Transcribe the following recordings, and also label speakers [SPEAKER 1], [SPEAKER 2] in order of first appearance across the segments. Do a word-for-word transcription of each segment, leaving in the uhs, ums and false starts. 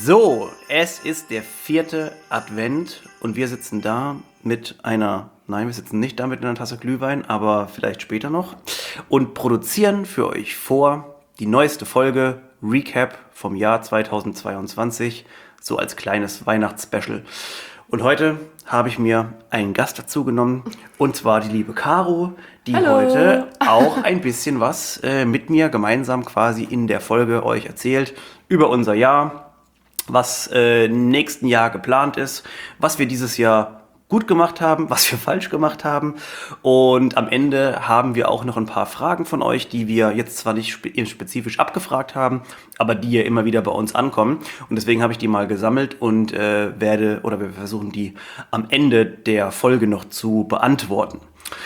[SPEAKER 1] So, es ist der vierte Advent und wir sitzen da mit einer, nein, wir sitzen nicht da mit einer Tasse Glühwein, aber vielleicht später noch und produzieren für euch vor die neueste Folge Recap vom Jahr zweitausendzweiundzwanzig, so als kleines Weihnachtsspecial. Und heute habe ich mir einen Gast dazu genommen, und zwar die liebe Caro, die
[SPEAKER 2] Hallo.
[SPEAKER 1] heute auch ein bisschen was äh, mit mir gemeinsam quasi in der Folge euch erzählt über unser Jahr, was äh, nächsten Jahr geplant ist, was wir dieses Jahr gut gemacht haben, was wir falsch gemacht haben. Und am Ende haben wir auch noch ein paar Fragen von euch, die wir jetzt zwar nicht spe- spezifisch abgefragt haben, aber die ja immer wieder bei uns ankommen. Und deswegen habe ich die mal gesammelt und äh, werde, oder wir versuchen die am Ende der Folge noch zu beantworten.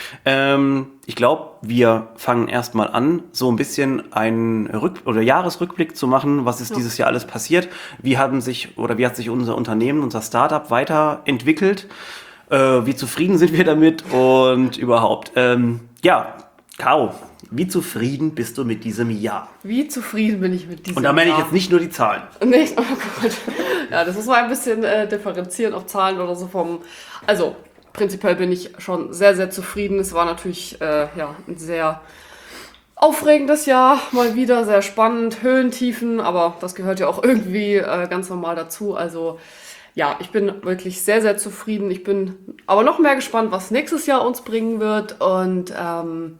[SPEAKER 1] Ähm, ich glaube, wir fangen erstmal an, so ein bisschen einen Rück- oder Jahresrückblick zu machen, was ist
[SPEAKER 2] Ja.
[SPEAKER 1] dieses Jahr alles passiert, wie haben sich oder wie hat sich unser Unternehmen, unser Startup weiterentwickelt, äh, wie zufrieden sind wir damit und überhaupt. Ähm, ja, Caro, wie zufrieden bist du mit diesem Jahr?
[SPEAKER 2] Wie zufrieden bin ich mit diesem
[SPEAKER 1] Und da meine ich
[SPEAKER 2] Jahr?
[SPEAKER 1] jetzt nicht nur die Zahlen.
[SPEAKER 2] Nicht? Oh Gott. Ja, das muss man ein bisschen äh, differenzieren auf Zahlen oder so vom... Also, prinzipiell bin ich schon sehr, sehr zufrieden. Es war natürlich äh, ja, ein sehr aufregendes Jahr, mal wieder sehr spannend, Höhen, Tiefen, aber das gehört ja auch irgendwie äh, ganz normal dazu. Also ja, ich bin wirklich sehr, sehr zufrieden. Ich bin aber noch mehr gespannt, was nächstes Jahr uns bringen wird. Und ähm,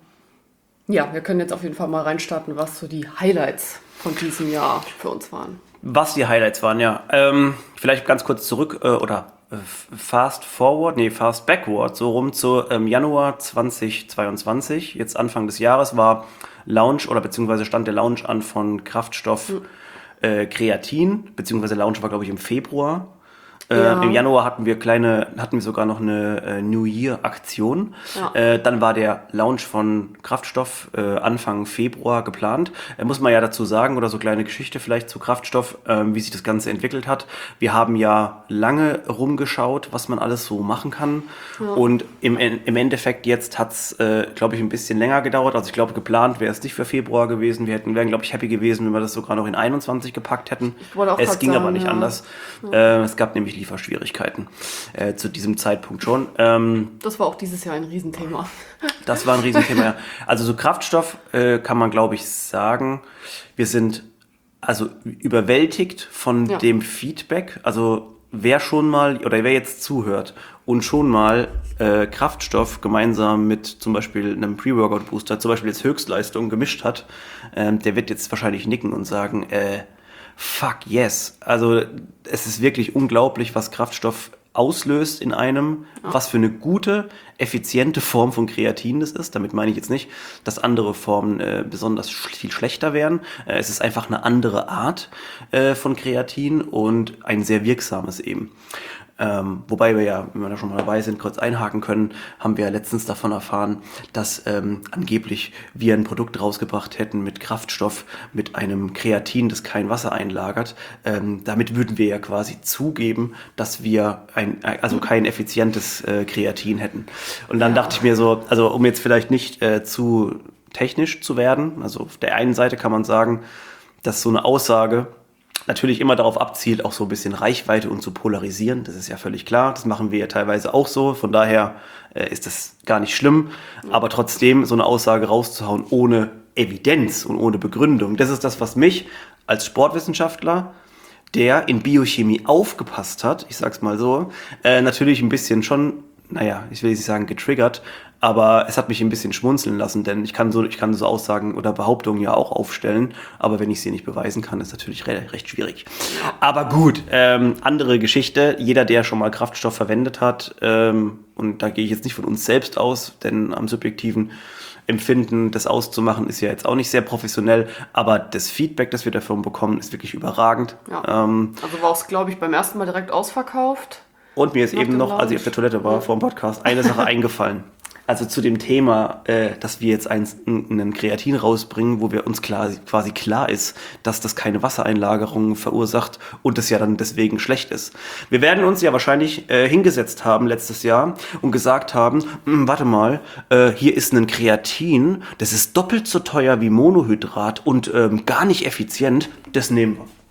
[SPEAKER 2] ja, wir können jetzt auf jeden Fall mal reinstarten, was so die Highlights von diesem Jahr für uns waren.
[SPEAKER 1] Was die Highlights waren, ja. Ähm, vielleicht ganz kurz zurück äh, oder äh, fast forward, nee, fast backward, so rum zu ähm, Januar zweitausendzweiundzwanzig. Jetzt Anfang des Jahres war Launch oder beziehungsweise stand der Launch an von Kraftstoff äh, Kreatin, beziehungsweise Launch war, glaube ich, im Februar. Äh,
[SPEAKER 2] Ja.
[SPEAKER 1] Im Januar hatten wir kleine, hatten wir sogar noch eine äh, New Year Aktion.
[SPEAKER 2] Ja.
[SPEAKER 1] Äh, dann war der Launch von Kraftstoff äh, Anfang Februar geplant. Äh, muss man ja dazu sagen, oder so kleine Geschichte vielleicht zu Kraftstoff, ähm, wie sich das Ganze entwickelt hat. Wir haben ja lange rumgeschaut, was man alles so machen kann. Und im, im Endeffekt jetzt hat's, äh, glaube ich, ein bisschen länger gedauert. Also ich glaube, geplant wäre es nicht für Februar gewesen. Wir hätten, wären, glaube ich, happy gewesen, wenn wir das sogar noch in einundzwanzig gepackt hätten.
[SPEAKER 2] wollte auch
[SPEAKER 1] Es
[SPEAKER 2] grad
[SPEAKER 1] ging aber
[SPEAKER 2] sagen,
[SPEAKER 1] nicht
[SPEAKER 2] ja.
[SPEAKER 1] anders. Äh, es gab nämlich Lieferschwierigkeiten äh, zu diesem Zeitpunkt schon. Ähm,
[SPEAKER 2] Das war auch dieses Jahr ein Riesenthema.
[SPEAKER 1] das war ein Riesenthema. Ja. Also so Kraftstoff äh, kann man, glaube ich, sagen, wir sind also überwältigt von
[SPEAKER 2] Ja.
[SPEAKER 1] dem Feedback. Also wer schon mal oder wer jetzt zuhört und schon mal äh, Kraftstoff gemeinsam mit zum Beispiel einem Pre-Workout-Booster, zum Beispiel jetzt Höchstleistung gemischt hat, ähm, der wird jetzt wahrscheinlich nicken und sagen, äh, fuck yes. Also es ist wirklich unglaublich, was Kraftstoff auslöst in einem, was für eine gute, effiziente Form von Kreatin das ist. Damit meine ich jetzt nicht, dass andere Formen äh, besonders sch- viel schlechter wären. Äh, es ist einfach eine andere Art äh, von Kreatin und ein sehr wirksames eben. Ähm, wobei wir ja, wenn wir da schon mal dabei sind, kurz einhaken können, haben wir ja letztens davon erfahren, dass ähm, angeblich wir ein Produkt rausgebracht hätten mit Kraftstoff, mit einem Kreatin, das kein Wasser einlagert. Ähm, damit würden wir ja quasi zugeben, dass wir ein, also kein effizientes äh, Kreatin hätten. Und dann
[SPEAKER 2] Ja.
[SPEAKER 1] dachte ich mir so, also um jetzt vielleicht nicht äh, zu technisch zu werden, also auf der einen Seite kann man sagen, dass so eine Aussage natürlich immer darauf abzielt, auch so ein bisschen Reichweite und zu polarisieren. Das ist ja völlig klar. Das machen wir ja teilweise auch so. Von daher äh, ist das gar nicht schlimm. Aber trotzdem so eine Aussage rauszuhauen ohne Evidenz und ohne Begründung, das ist das, was mich als Sportwissenschaftler, der in Biochemie aufgepasst hat, ich sag's mal so, äh, natürlich ein bisschen schon, naja, ich will nicht sagen getriggert, aber es hat mich ein bisschen schmunzeln lassen, denn ich kann so, ich kann so Aussagen oder Behauptungen ja auch aufstellen, aber wenn ich sie nicht beweisen kann, ist natürlich re- recht schwierig. Aber gut, ähm, andere Geschichte. Jeder, der schon mal Kraftstoff verwendet hat, ähm, und da gehe ich jetzt nicht von uns selbst aus, denn am subjektiven Empfinden, das auszumachen, ist ja jetzt auch nicht sehr professionell, aber das Feedback, das wir davon bekommen, ist wirklich überragend.
[SPEAKER 2] Ja.
[SPEAKER 1] Ähm,
[SPEAKER 2] Also war es, glaube ich, beim ersten Mal direkt ausverkauft.
[SPEAKER 1] und mir ist
[SPEAKER 2] Nach
[SPEAKER 1] eben
[SPEAKER 2] dem
[SPEAKER 1] noch, als ich auf der Toilette war, vor dem Podcast, eine Sache eingefallen. Also zu dem Thema, äh, dass wir jetzt ein, einen Kreatin rausbringen, wo wir uns klar, quasi klar ist, dass das keine Wassereinlagerung verursacht und es ja dann deswegen schlecht ist. Wir werden uns ja wahrscheinlich äh, hingesetzt haben letztes Jahr und gesagt haben, "Hm, warte mal, äh, hier ist ein Kreatin, das ist doppelt so teuer wie Monohydrat und ähm, gar nicht effizient, das nehmen wir.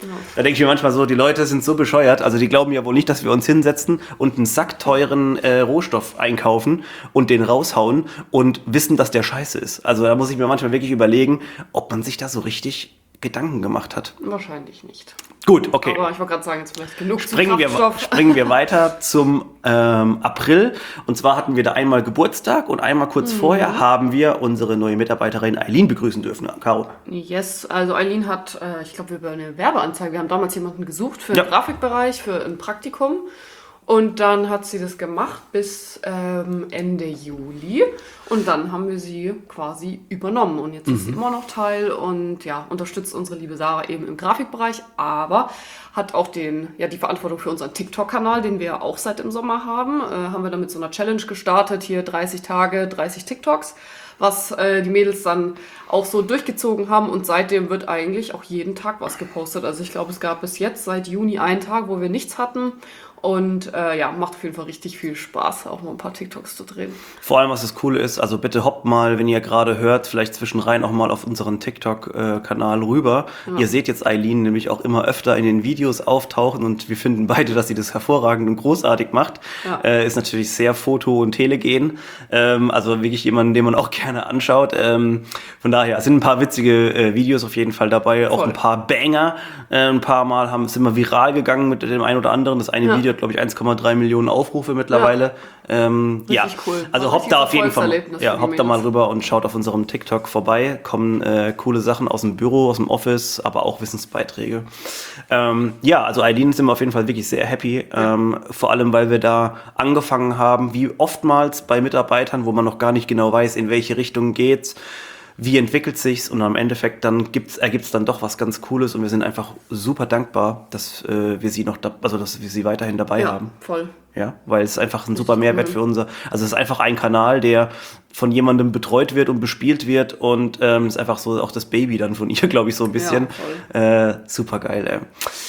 [SPEAKER 1] Da denke ich mir manchmal so, die Leute sind so bescheuert, also die glauben ja wohl nicht, dass wir uns hinsetzen und einen sackteuren äh, Rohstoff einkaufen und den raushauen und wissen, dass der scheiße ist. Also da muss ich mir manchmal wirklich überlegen, ob man sich da so richtig Gedanken gemacht hat.
[SPEAKER 2] Wahrscheinlich nicht.
[SPEAKER 1] Gut, okay.
[SPEAKER 2] Aber ich wollte gerade sagen, jetzt vielleicht genug
[SPEAKER 1] springen
[SPEAKER 2] zum
[SPEAKER 1] wir,
[SPEAKER 2] Kraftstoff.
[SPEAKER 1] springen wir weiter zum ähm, April. Und zwar hatten wir da einmal Geburtstag und einmal kurz mhm. vorher haben wir unsere neue Mitarbeiterin Eileen begrüßen dürfen. Caro.
[SPEAKER 2] Yes, also Eileen hat, äh, ich glaube, über eine Werbeanzeige, wir haben damals jemanden gesucht für den
[SPEAKER 1] Ja.
[SPEAKER 2] Grafikbereich, für ein Praktikum. Und dann hat sie das gemacht bis ähm, Ende Juli. Und dann haben wir sie quasi übernommen. Und jetzt mhm. ist sie immer noch Teil und ja, unterstützt unsere liebe Sarah eben im Grafikbereich, aber hat auch den, ja, die Verantwortung für unseren TikTok-Kanal, den wir auch seit dem Sommer haben. Äh, haben wir dann mit so einer Challenge gestartet, hier dreißig Tage, dreißig TikToks, was äh, die Mädels dann auch so durchgezogen haben. Und seitdem wird eigentlich auch jeden Tag was gepostet. Also ich glaube, es gab bis jetzt seit Juni einen Tag, wo wir nichts hatten. Und äh, ja, macht auf jeden Fall richtig viel Spaß, auch mal ein paar TikToks zu drehen.
[SPEAKER 1] Vor allem, was das Coole ist, also bitte hoppt mal, wenn ihr gerade hört, vielleicht zwischenrein auch mal auf unseren TikTok-Kanal rüber. Ja. Ihr seht jetzt Eileen nämlich auch immer öfter in den Videos auftauchen und wir finden beide, dass sie das hervorragend und großartig macht. Ja. Äh, ist natürlich sehr foto- und telegen. Ähm, also wirklich jemanden, den man auch gerne anschaut. Ähm, von daher sind ein paar witzige äh, Videos auf jeden Fall dabei, Voll. Auch ein paar Banger. Äh, ein paar Mal haben, sind wir viral gegangen mit dem einen oder anderen. Das eine ja. Video glaube ich, eins Komma drei Millionen Aufrufe mittlerweile. Ja, ähm, ja.
[SPEAKER 2] Cool.
[SPEAKER 1] Also hoppt da auf jeden Fall ja, hoppt da mal rüber und schaut auf unserem TikTok vorbei. Kommen äh, coole Sachen aus dem Büro, aus dem Office, aber auch Wissensbeiträge. Ähm, ja, also Eileen sind wir auf jeden Fall wirklich sehr happy. Ja. Ähm, vor allem, weil wir da angefangen haben, wie oftmals bei Mitarbeitern, wo man noch gar nicht genau weiß, in welche Richtung geht's. Wie entwickelt sich's und am Endeffekt dann gibt's, ergibt's dann doch was ganz Cooles und wir sind einfach super dankbar, dass äh, wir sie noch, da, also dass wir sie weiterhin dabei
[SPEAKER 2] ja,
[SPEAKER 1] haben.
[SPEAKER 2] Voll.
[SPEAKER 1] Ja, weil es einfach ein super Mehrwert für unser, also es ist einfach ein Kanal, der von jemandem betreut wird und bespielt wird und ähm, ist einfach so auch das Baby dann von ihr, glaube ich, so ein bisschen. Ja, äh, super geil, ey.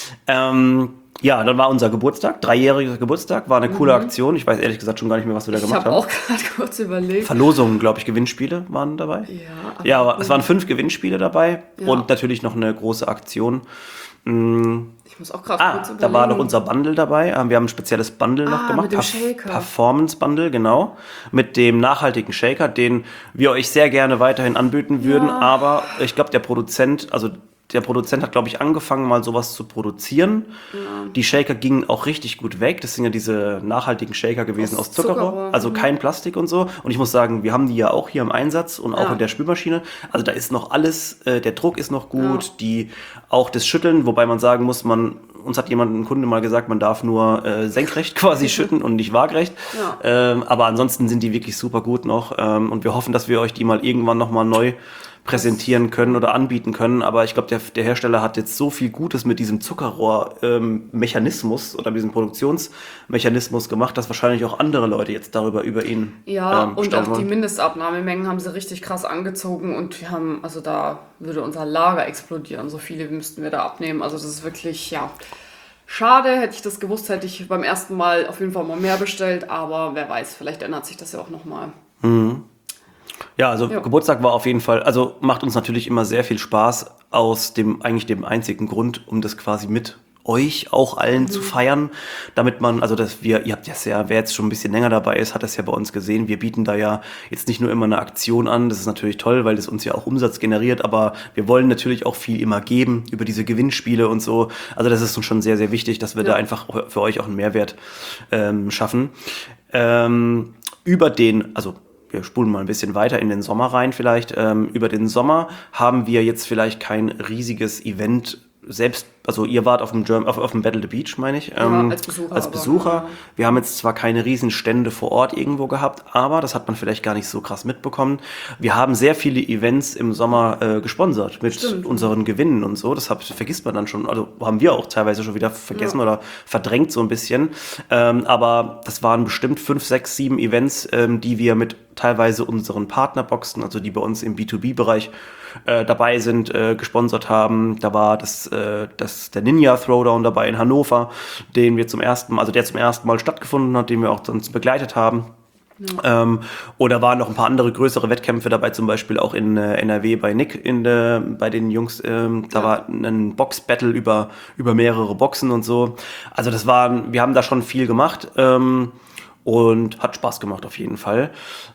[SPEAKER 1] Ähm, Ja, dann war unser Geburtstag, dreijähriger Geburtstag, war eine coole mhm. Aktion. Ich weiß ehrlich gesagt schon gar nicht mehr, was wir da
[SPEAKER 2] ich
[SPEAKER 1] gemacht
[SPEAKER 2] hab
[SPEAKER 1] haben.
[SPEAKER 2] Ich habe auch gerade kurz überlegt.
[SPEAKER 1] Verlosungen, glaube ich, Gewinnspiele waren dabei.
[SPEAKER 2] Ja,
[SPEAKER 1] ja, aber es waren fünf Gewinnspiele dabei ja. und natürlich noch eine große Aktion. Mhm.
[SPEAKER 2] Ich muss auch gerade
[SPEAKER 1] ah,
[SPEAKER 2] kurz überlegen.
[SPEAKER 1] Da war noch unser Bundle dabei. Wir haben ein spezielles Bundle
[SPEAKER 2] ah,
[SPEAKER 1] noch gemacht.
[SPEAKER 2] Mit dem Shaker.
[SPEAKER 1] Performance Bundle, genau. Mit dem nachhaltigen Shaker, den wir euch sehr gerne weiterhin anbieten würden. Ja. Aber ich glaube, der Produzent, also Der Produzent hat, glaube ich, angefangen, mal sowas zu produzieren. Ja. Die Shaker gingen auch richtig gut weg. Das sind ja diese nachhaltigen Shaker gewesen aus, aus Zuckerrohr, Zuckerrohr, also kein Plastik und so. Und ich muss sagen, wir haben die ja auch hier im Einsatz und auch ja. in der Spülmaschine. Also da ist noch alles, äh, der Druck ist noch gut, ja. die auch das Schütteln, wobei man sagen muss, man uns hat jemand, ein Kunde mal gesagt, man darf nur äh, senkrecht quasi schütten und nicht waagrecht. Ja. Ähm, aber ansonsten sind die wirklich super gut noch. Ähm, und wir hoffen, dass wir euch die mal irgendwann nochmal neu präsentieren können oder anbieten können, aber ich glaube, der, der Hersteller hat jetzt so viel Gutes mit diesem Zuckerrohr-Mechanismus ähm, oder diesem Produktionsmechanismus gemacht, dass wahrscheinlich auch andere Leute jetzt darüber über ihn
[SPEAKER 2] ja
[SPEAKER 1] ähm,
[SPEAKER 2] und auch
[SPEAKER 1] wollen.
[SPEAKER 2] Die Mindestabnahmemengen haben sie richtig krass angezogen und wir haben, also da würde unser Lager explodieren, so viele müssten wir da abnehmen, also das ist wirklich, ja, schade, hätte ich das gewusst, hätte ich beim ersten Mal auf jeden Fall mal mehr bestellt, aber wer weiß, vielleicht ändert sich das ja auch nochmal.
[SPEAKER 1] Mhm. Ja, also ja. Geburtstag war auf jeden Fall, also macht uns natürlich immer sehr viel Spaß aus dem, eigentlich dem einzigen Grund, um das quasi mit euch auch allen mhm. zu feiern, damit man, also dass wir, ihr habt das ja, wer jetzt schon ein bisschen länger dabei ist, hat das ja bei uns gesehen, wir bieten da ja jetzt nicht nur immer eine Aktion an, das ist natürlich toll, weil das uns ja auch Umsatz generiert, aber wir wollen natürlich auch viel immer geben über diese Gewinnspiele und so, also das ist uns schon sehr, sehr wichtig, dass wir ja. da einfach für euch auch einen Mehrwert ähm, schaffen. Ähm, über den, also wir spulen mal ein bisschen weiter in den Sommer rein vielleicht. Ähm, über den Sommer haben wir jetzt vielleicht kein riesiges Event selbst, also ihr wart auf dem, Germ, auf, auf dem Battle the Beach, meine ich. Ähm, ja, als Besucher. Als Besucher. Aber, ja. Wir haben jetzt zwar keine riesen Stände vor Ort irgendwo gehabt, aber das hat man vielleicht gar nicht so krass mitbekommen. Wir haben sehr viele Events im Sommer äh, gesponsert mit Stimmt. unseren Gewinnen und so. Das hat, vergisst man dann schon, also haben wir auch teilweise schon wieder vergessen ja. oder verdrängt so ein bisschen. Ähm, aber das waren bestimmt fünf, sechs, sieben Events, ähm, die wir mit teilweise unseren Partnerboxen, also die bei uns im B zwei B-Bereich äh, dabei sind, äh, gesponsert haben. Da war das, äh, das der Ninja Throwdown dabei in Hannover, den wir zum ersten Mal, also der zum ersten Mal stattgefunden hat, den wir auch sonst begleitet haben. Ja. Ähm, oder waren noch ein paar andere größere Wettkämpfe dabei, zum Beispiel auch in äh, N R W bei Nick, in der, bei den Jungs. Ähm, da ja. war ein Box-Battle über, über mehrere Boxen und so. Also das war, wir haben da schon viel gemacht ähm, und hat Spaß gemacht auf jeden Fall.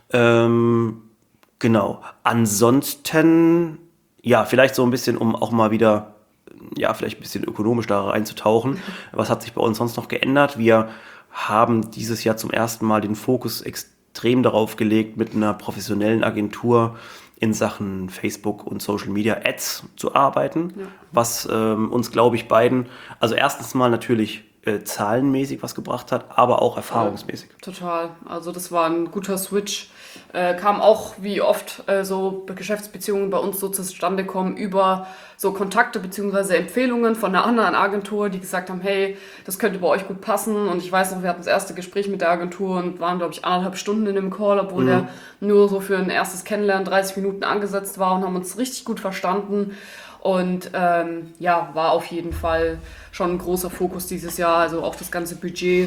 [SPEAKER 1] Ähm, genau. Ansonsten, ja, vielleicht so ein bisschen, um auch mal wieder, ja, vielleicht ein bisschen ökonomisch da reinzutauchen. Was hat sich bei uns sonst noch geändert? Wir haben dieses Jahr zum ersten Mal den Fokus extrem darauf gelegt, mit einer professionellen Agentur in Sachen Facebook und Social Media Ads zu arbeiten, ja. was ähm, uns, glaube ich, beiden, also erstens mal natürlich äh, zahlenmäßig was gebracht hat, aber auch erfahrungsmäßig.
[SPEAKER 2] Total, also das war ein guter Switch. Äh, kam auch, wie oft äh, so Geschäftsbeziehungen bei uns so zustande kommen, über so Kontakte bzw. Empfehlungen von einer anderen Agentur, die gesagt haben, hey, das könnte bei euch gut passen. Und ich weiß noch, wir hatten das erste Gespräch mit der Agentur und waren, glaube ich, anderthalb Stunden in dem Call, obwohl mhm. der nur so für ein erstes Kennenlernen dreißig Minuten angesetzt war und haben uns richtig gut verstanden. Und ähm, ja, war auf jeden Fall schon ein großer Fokus dieses Jahr. Also auch das ganze Budget,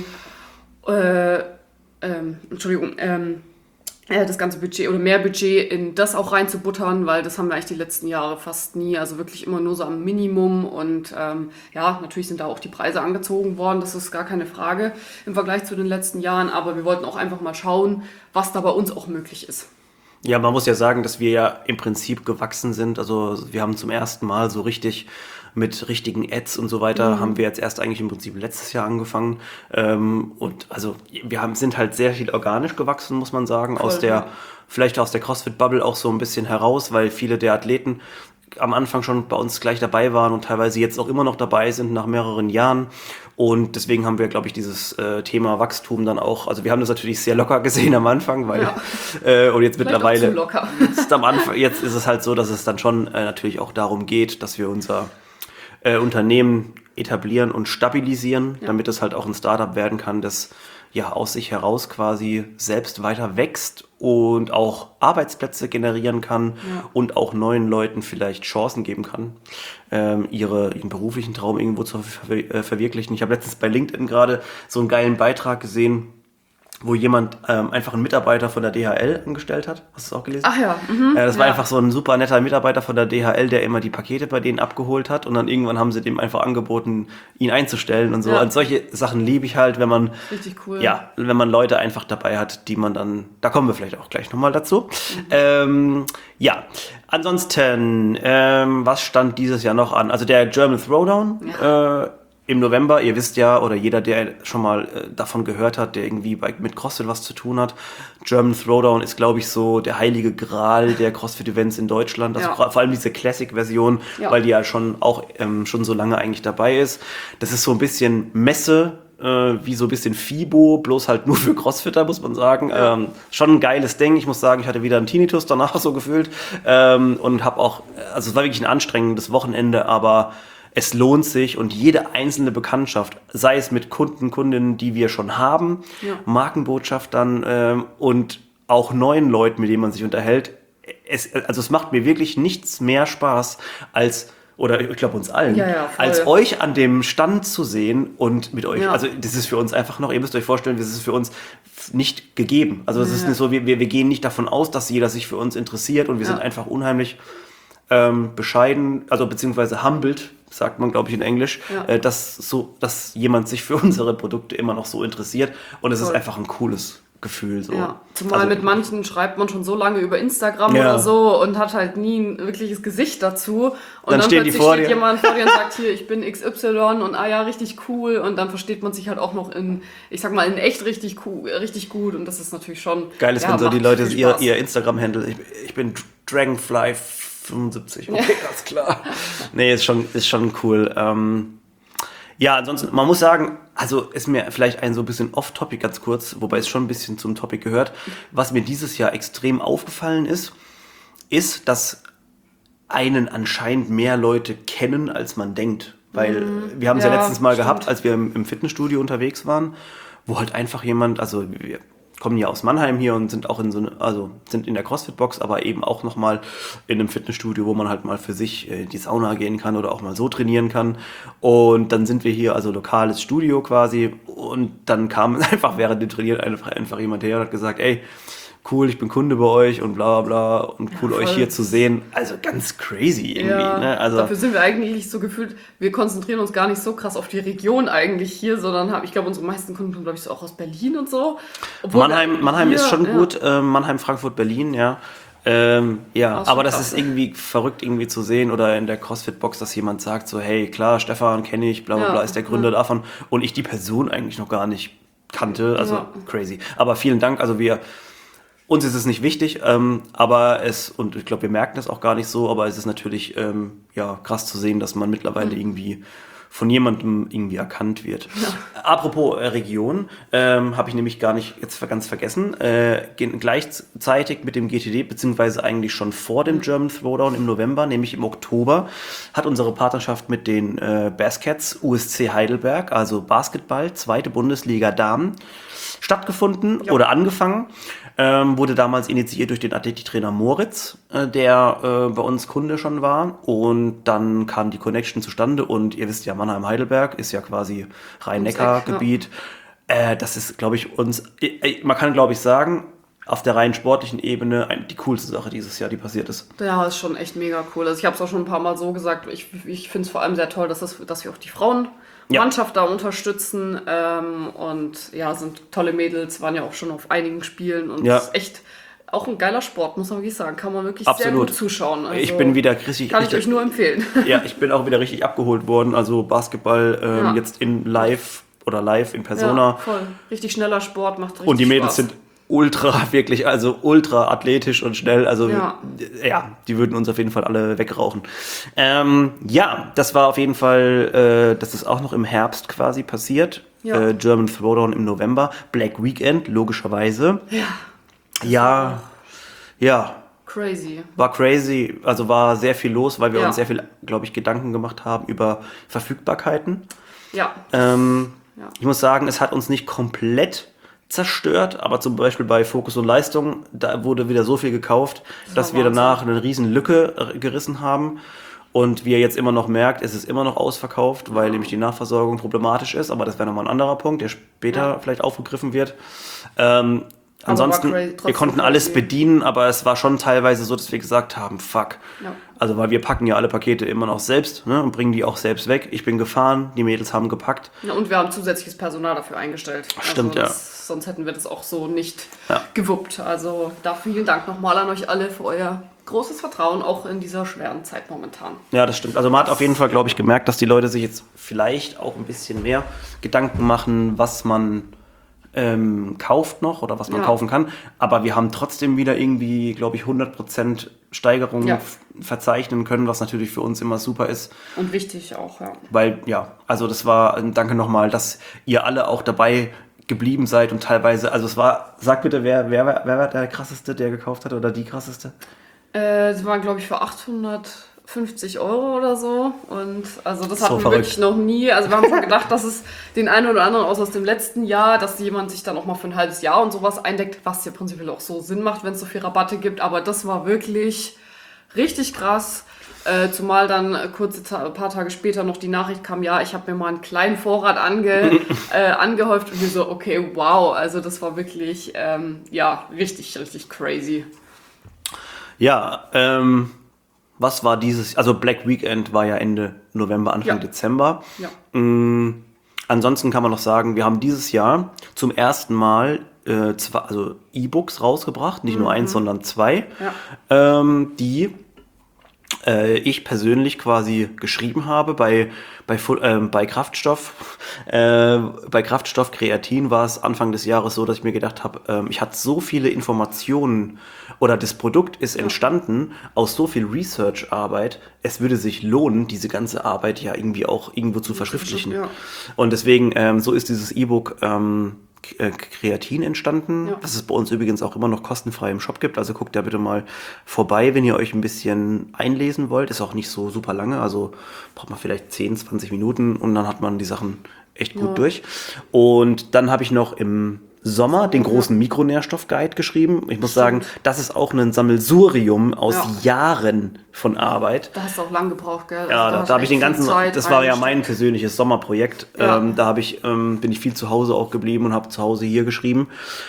[SPEAKER 2] äh, ähm, Entschuldigung, ähm, das ganze Budget oder mehr Budget in das auch reinzubuttern, weil das haben wir eigentlich die letzten Jahre fast nie, also wirklich immer nur so am Minimum und ähm, ja, natürlich sind da auch die Preise angezogen worden, das ist gar keine Frage im Vergleich zu den letzten Jahren, aber wir wollten auch einfach mal schauen, was da bei uns auch möglich ist.
[SPEAKER 1] Ja, man muss ja sagen, dass wir ja im Prinzip gewachsen sind, also wir haben zum ersten Mal so richtig mit richtigen Ads und so weiter, mhm. haben wir jetzt erst eigentlich im Prinzip letztes Jahr angefangen. Ähm, und also wir haben, sind halt sehr viel organisch gewachsen, muss man sagen, Voll, aus der, ja. vielleicht aus der CrossFit-Bubble auch so ein bisschen heraus, weil viele der Athleten am Anfang schon bei uns gleich dabei waren und teilweise jetzt auch immer noch dabei sind nach mehreren Jahren. Und deswegen haben wir, glaube ich, dieses äh, Thema Wachstum dann auch, also wir haben das natürlich sehr locker gesehen am Anfang, weil ja. äh, und jetzt Vielleicht mittlerweile,
[SPEAKER 2] zu locker.
[SPEAKER 1] Jetzt, am Anfang, jetzt ist es halt so, dass es dann schon äh, natürlich auch darum geht, dass wir unser Äh, Unternehmen etablieren und stabilisieren, ja. damit es halt auch ein Startup werden kann, das ja aus sich heraus quasi selbst weiter wächst und auch Arbeitsplätze generieren kann ja. und auch neuen Leuten vielleicht Chancen geben kann, ähm, ihre, ihren beruflichen Traum irgendwo zu ver- äh, verwirklichen. Ich habe letztens bei LinkedIn gerade so einen geilen Beitrag gesehen, wo jemand ähm, einfach einen Mitarbeiter von der D H L angestellt hat. Hast du das auch gelesen?
[SPEAKER 2] Ach ja. Mhm.
[SPEAKER 1] Äh, das war
[SPEAKER 2] ja.
[SPEAKER 1] einfach so ein super netter Mitarbeiter von der D H L, der immer die Pakete bei denen abgeholt hat und dann irgendwann haben sie dem einfach angeboten, ihn einzustellen und so. Ja. Und solche Sachen liebe ich halt, wenn man
[SPEAKER 2] Richtig cool.
[SPEAKER 1] Ja, wenn man Leute einfach dabei hat, die man dann, da kommen wir vielleicht auch gleich nochmal dazu. Mhm. Ähm, ja, ansonsten, ähm, was stand dieses Jahr noch an? Also der German Throwdown, ja. äh, im November, ihr wisst ja, oder jeder, der schon mal äh, davon gehört hat, der irgendwie bei, mit CrossFit was zu tun hat, German Throwdown ist, glaube ich, so der heilige Gral der CrossFit-Events in Deutschland. Also ja. vor allem diese Classic-Version, ja. weil die ja schon auch ähm, schon so lange eigentlich dabei ist. Das ist so ein bisschen Messe, äh, wie so ein bisschen FIBO, bloß halt nur für Crossfitter, muss man sagen. Ja. Ähm, schon ein geiles Ding. Ich muss sagen, ich hatte wieder einen Tinnitus danach so gefühlt ähm, und habe auch, also es war wirklich ein anstrengendes Wochenende, aber es lohnt sich und jede einzelne Bekanntschaft, sei es mit Kunden, Kundinnen, die wir schon haben, ja. Markenbotschaftern ähm, und auch neuen Leuten, mit denen man sich unterhält. Es, also es macht mir wirklich nichts mehr Spaß als, oder ich glaube uns allen,
[SPEAKER 2] ja, ja,
[SPEAKER 1] als euch an dem Stand zu sehen und mit euch,
[SPEAKER 2] ja.
[SPEAKER 1] also das ist für uns einfach noch, ihr müsst euch vorstellen, das ist für uns nicht gegeben. Also es ja. ist nicht so, wir, wir gehen nicht davon aus, dass jeder sich für uns interessiert und wir ja. sind einfach unheimlich ähm, bescheiden, also beziehungsweise humbled, sagt man, glaube ich, in Englisch, ja. äh, dass, so, dass jemand sich für unsere Produkte immer noch so interessiert. Und es Voll. ist einfach ein cooles Gefühl. So.
[SPEAKER 2] Ja. Zumal also, mit manchen schreibt man schon so lange über Instagram
[SPEAKER 1] ja.
[SPEAKER 2] oder so und hat halt nie ein wirkliches Gesicht dazu. Und
[SPEAKER 1] dann, dann stehen die vor
[SPEAKER 2] steht
[SPEAKER 1] dir.
[SPEAKER 2] jemand vor dir und sagt, hier, ich bin X Y und ah ja, richtig cool. Und dann versteht man sich halt auch noch in, ich sag mal, in echt richtig, cool, richtig gut. Und das ist natürlich schon...
[SPEAKER 1] Geil ist, ja, wenn so die Leute ihr, ihr Instagram-Handle, ich, ich bin Dragonfly fünfundsiebzig, okay, ja. alles klar. Nee, ist schon, ist schon cool. Ähm, ja, ansonsten, man muss sagen, also ist mir vielleicht ein so ein bisschen off-topic ganz kurz, wobei es schon ein bisschen zum Topic gehört. Was mir dieses Jahr extrem aufgefallen ist, ist, dass einen anscheinend mehr Leute kennen, als man denkt. Weil mhm. wir haben es ja, ja letztens mal stimmt. gehabt, als wir im, im Fitnessstudio unterwegs waren, wo halt einfach jemand, also wir kommen ja aus Mannheim hier und sind auch in so eine, also sind in der CrossFit-Box, aber eben auch nochmal in einem Fitnessstudio, wo man halt mal für sich in die Sauna gehen kann oder auch mal so trainieren kann. Und dann sind wir hier, also lokales Studio quasi, und dann kam einfach während dem Trainieren einfach, einfach jemand her und hat gesagt, ey, cool, ich bin Kunde bei euch und bla bla und cool, ja, euch hier zu sehen. Also ganz crazy irgendwie.
[SPEAKER 2] Ja,
[SPEAKER 1] ne? Also
[SPEAKER 2] dafür sind wir eigentlich so gefühlt, wir konzentrieren uns gar nicht so krass auf die Region eigentlich hier, sondern haben, ich glaube, unsere meisten Kunden kommen, glaube ich, so auch aus Berlin und so. Obwohl
[SPEAKER 1] Mannheim, Mannheim
[SPEAKER 2] hier,
[SPEAKER 1] ist schon
[SPEAKER 2] ja.
[SPEAKER 1] gut, äh, Mannheim, Frankfurt, Berlin, ja. Ähm, ja,
[SPEAKER 2] Ach,
[SPEAKER 1] aber
[SPEAKER 2] schon
[SPEAKER 1] das
[SPEAKER 2] krass,
[SPEAKER 1] ist
[SPEAKER 2] ja.
[SPEAKER 1] irgendwie verrückt irgendwie zu sehen oder in der CrossFit-Box, dass jemand sagt so, hey, klar, Stefan kenne ich, bla bla
[SPEAKER 2] Ja,
[SPEAKER 1] bla, ist der Gründer
[SPEAKER 2] ja.
[SPEAKER 1] davon und ich die Person eigentlich noch gar nicht kannte, also
[SPEAKER 2] Ja.
[SPEAKER 1] crazy. Aber vielen Dank, also wir, uns ist es nicht wichtig, ähm, aber es, und ich glaube, wir merken das auch gar nicht so, aber es ist natürlich ähm, ja, krass zu sehen, dass man mittlerweile
[SPEAKER 2] Mhm.
[SPEAKER 1] irgendwie von jemandem irgendwie erkannt wird. Apropos äh, Region, ähm, habe ich nämlich gar nicht jetzt ganz vergessen, äh, ge- gleichzeitig mit dem G T D, beziehungsweise eigentlich schon vor dem German Throwdown im November, nämlich im Oktober, hat unsere Partnerschaft mit den äh, Baskets U S C Heidelberg, also Basketball, zweite Bundesliga Damen, stattgefunden
[SPEAKER 2] Ja.
[SPEAKER 1] oder angefangen. Ähm, wurde damals initiiert durch den Athletiktrainer Moritz, äh, der äh, bei uns Kunde schon war. Und dann kam die Connection zustande. Und ihr wisst ja, Mannheim-Heidelberg ist ja quasi Rhein-Neckar-Gebiet. Äh, das ist, glaube ich, uns, äh, man kann, glaube ich, sagen, auf der rein sportlichen Ebene ein, die coolste Sache dieses Jahr, die passiert ist.
[SPEAKER 2] Ja, ist schon echt mega cool. Also ich habe es auch schon ein paar Mal so gesagt. Ich, ich finde es vor allem sehr toll, dass, das, dass wir auch die Frauenmannschaft da unterstützen. Ähm, und ja, sind tolle Mädels, waren ja auch schon auf einigen Spielen. Und
[SPEAKER 1] Ja.
[SPEAKER 2] es ist echt auch ein geiler Sport, muss man wirklich sagen. Kann man wirklich
[SPEAKER 1] Absolut.
[SPEAKER 2] sehr gut zuschauen. Also
[SPEAKER 1] Ich bin wieder richtig,
[SPEAKER 2] Kann ich
[SPEAKER 1] richtig
[SPEAKER 2] euch nur empfehlen.
[SPEAKER 1] ja, ich bin auch wieder richtig abgeholt worden. Also Basketball ähm,
[SPEAKER 2] Ja.
[SPEAKER 1] jetzt in live oder live in Persona.
[SPEAKER 2] Ja, voll. Richtig schneller Sport, macht richtig
[SPEAKER 1] Und die Mädels
[SPEAKER 2] Spaß.
[SPEAKER 1] sind ultra, wirklich, also ultra athletisch und schnell. Also ja,
[SPEAKER 2] Ja.
[SPEAKER 1] die würden uns auf jeden Fall alle wegrauchen. Ähm, ja, das war auf jeden Fall, äh, das ist auch noch im Herbst quasi passiert.
[SPEAKER 2] Ja.
[SPEAKER 1] Äh, German Throwdown im November. Black Weekend, logischerweise.
[SPEAKER 2] Ja,
[SPEAKER 1] Ja, ja,
[SPEAKER 2] crazy.
[SPEAKER 1] war crazy. Also war sehr viel los, weil wir
[SPEAKER 2] Ja.
[SPEAKER 1] uns sehr viel, glaube ich, Gedanken gemacht haben über Verfügbarkeiten.
[SPEAKER 2] Ja,
[SPEAKER 1] Ähm,
[SPEAKER 2] Ja.
[SPEAKER 1] Ich muss sagen, es hat uns nicht komplett zerstört, aber zum Beispiel bei Fokus und Leistung, da wurde wieder so viel gekauft,
[SPEAKER 2] Das
[SPEAKER 1] dass
[SPEAKER 2] war
[SPEAKER 1] wir
[SPEAKER 2] Wahnsinn.
[SPEAKER 1] danach eine riesen Lücke äh, gerissen haben. Und wie ihr jetzt immer noch merkt, es ist immer noch ausverkauft, weil
[SPEAKER 2] Ja.
[SPEAKER 1] nämlich die Nachversorgung problematisch ist. Aber das wäre nochmal ein anderer Punkt, der später
[SPEAKER 2] Ja.
[SPEAKER 1] vielleicht aufgegriffen wird. Ähm,
[SPEAKER 2] Aber
[SPEAKER 1] ansonsten,
[SPEAKER 2] war crazy,
[SPEAKER 1] wir
[SPEAKER 2] trotzdem
[SPEAKER 1] konnten alles
[SPEAKER 2] crazy.
[SPEAKER 1] bedienen, aber es war schon teilweise so, dass wir gesagt haben, fuck.
[SPEAKER 2] Ja.
[SPEAKER 1] Also weil wir packen ja alle Pakete immer noch selbst, ne, und bringen die auch selbst weg. Ich bin gefahren, die Mädels haben gepackt.
[SPEAKER 2] Ja, und wir haben zusätzliches Personal dafür eingestellt.
[SPEAKER 1] Stimmt,
[SPEAKER 2] also
[SPEAKER 1] ja.
[SPEAKER 2] das, Sonst hätten wir das auch so nicht
[SPEAKER 1] Ja.
[SPEAKER 2] gewuppt. Also da vielen Dank nochmal an euch alle für euer großes Vertrauen, auch in dieser schweren Zeit momentan.
[SPEAKER 1] Ja, das stimmt. Also man hat auf jeden Fall, glaube ich, gemerkt, dass die Leute sich jetzt vielleicht auch ein bisschen mehr Gedanken machen, was man ähm, kauft noch oder was man
[SPEAKER 2] Ja.
[SPEAKER 1] kaufen kann. Aber wir haben trotzdem wieder irgendwie, glaube ich, hundert Prozent Steigerung
[SPEAKER 2] Ja.
[SPEAKER 1] f- verzeichnen können, was natürlich für uns immer super ist.
[SPEAKER 2] Und wichtig auch, ja.
[SPEAKER 1] Weil, ja, also das war, ähm, danke nochmal, dass ihr alle auch dabei geblieben seid und teilweise, also es war, sag bitte, wer, wer, wer war der krasseste, der gekauft hat oder die krasseste?
[SPEAKER 2] Äh, das waren, glaube ich, für achthundertfünfzig Euro oder so. Und also das
[SPEAKER 1] So
[SPEAKER 2] hatten wir
[SPEAKER 1] verrückt.
[SPEAKER 2] wirklich noch nie. Also wir haben schon gedacht, dass es den einen oder anderen aus, aus dem letzten Jahr, dass jemand sich dann auch mal für ein halbes Jahr und sowas eindeckt, was ja prinzipiell auch so Sinn macht, wenn es so viel Rabatte gibt. Aber das war wirklich richtig krass. Äh, zumal dann äh, kurze Ta- paar Tage später noch die Nachricht kam, ja, ich habe mir mal einen kleinen Vorrat ange, äh, angehäuft und wir so, okay, wow, also das war wirklich, ähm, ja, richtig, richtig crazy.
[SPEAKER 1] Ja, ähm, was war dieses, also Black Weekend war ja Ende November, Anfang
[SPEAKER 2] Ja.
[SPEAKER 1] Dezember.
[SPEAKER 2] Ja.
[SPEAKER 1] Mm, ansonsten kann man noch sagen, wir haben dieses Jahr zum ersten Mal äh, zwei, also E-Books rausgebracht, nicht nur eins, sondern zwei,
[SPEAKER 2] Ja.
[SPEAKER 1] ähm, die äh, ich persönlich quasi geschrieben habe bei, bei, Fu- ähm, bei Kraftstoff. Äh, bei Kraftstoff Kreatin war es Anfang des Jahres so, dass ich mir gedacht habe, ähm, ich hatte so viele Informationen oder das Produkt ist entstanden aus so viel Research-Arbeit, es würde sich lohnen, diese ganze Arbeit ja irgendwie auch irgendwo zu verschriftlichen.
[SPEAKER 2] Ja.
[SPEAKER 1] Und deswegen, ähm, so ist dieses E-Book ähm, K- äh, Kreatin entstanden,
[SPEAKER 2] Ja.
[SPEAKER 1] was es bei uns übrigens auch immer noch kostenfrei im Shop gibt. Also guckt da bitte mal vorbei, wenn ihr euch ein bisschen einlesen wollt. Ist auch nicht so super lange, also braucht man vielleicht zehn, zwanzig Minuten und dann hat man die Sachen echt gut
[SPEAKER 2] Ja.
[SPEAKER 1] durch. Und dann habe ich noch im Sommer den großen Mikronährstoff-Guide geschrieben. Ich muss sagen, das ist auch ein Sammelsurium aus ja. Jahren von Arbeit.
[SPEAKER 2] Da hast du auch lang gebraucht, gell? Also
[SPEAKER 1] ja, da,
[SPEAKER 2] da,
[SPEAKER 1] da habe ich den ganzen, das war ja mein persönliches Sommerprojekt.
[SPEAKER 2] Ja.
[SPEAKER 1] Ähm, da habe ich, ähm, bin ich viel zu Hause auch geblieben und habe zu Hause hier geschrieben.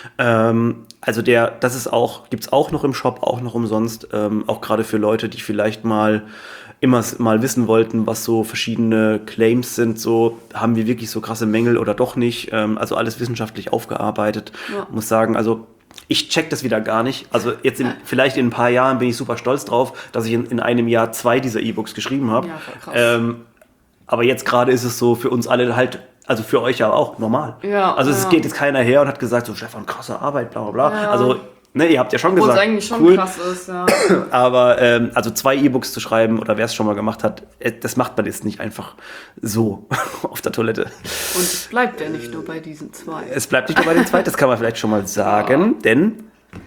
[SPEAKER 1] Ähm, also der, das ist auch, gibt's auch noch im Shop, auch noch umsonst, ähm, auch gerade für Leute, die vielleicht mal immer mal wissen wollten, was so verschiedene Claims sind, so haben wir wirklich so krasse Mängel oder doch nicht, ähm, also alles wissenschaftlich aufgearbeitet. Ja. Muss sagen, also ich check das wieder gar nicht. Also jetzt in, vielleicht in ein paar Jahren bin ich super stolz drauf, dass ich in, in einem Jahr zwei dieser E-Books geschrieben habe.
[SPEAKER 2] Ja, voll krass.
[SPEAKER 1] Ähm, aber jetzt gerade ist es so für uns alle halt, also für euch ja auch normal.
[SPEAKER 2] Ja,
[SPEAKER 1] also es
[SPEAKER 2] ja.
[SPEAKER 1] geht jetzt keiner her und hat gesagt, so Stefan, krasse Arbeit, bla bla bla.
[SPEAKER 2] Ja.
[SPEAKER 1] Also ne, ihr habt ja schon
[SPEAKER 2] Obwohl
[SPEAKER 1] gesagt,
[SPEAKER 2] es eigentlich schon
[SPEAKER 1] cool.
[SPEAKER 2] krass ist, ja.
[SPEAKER 1] Aber ähm, also zwei E-Books zu schreiben oder wer es schon mal gemacht hat, das macht man jetzt nicht einfach so auf der Toilette.
[SPEAKER 2] Und es bleibt ja nicht nur bei diesen zwei.
[SPEAKER 1] Es bleibt nicht nur bei den zwei, das kann man vielleicht schon mal sagen, ja. denn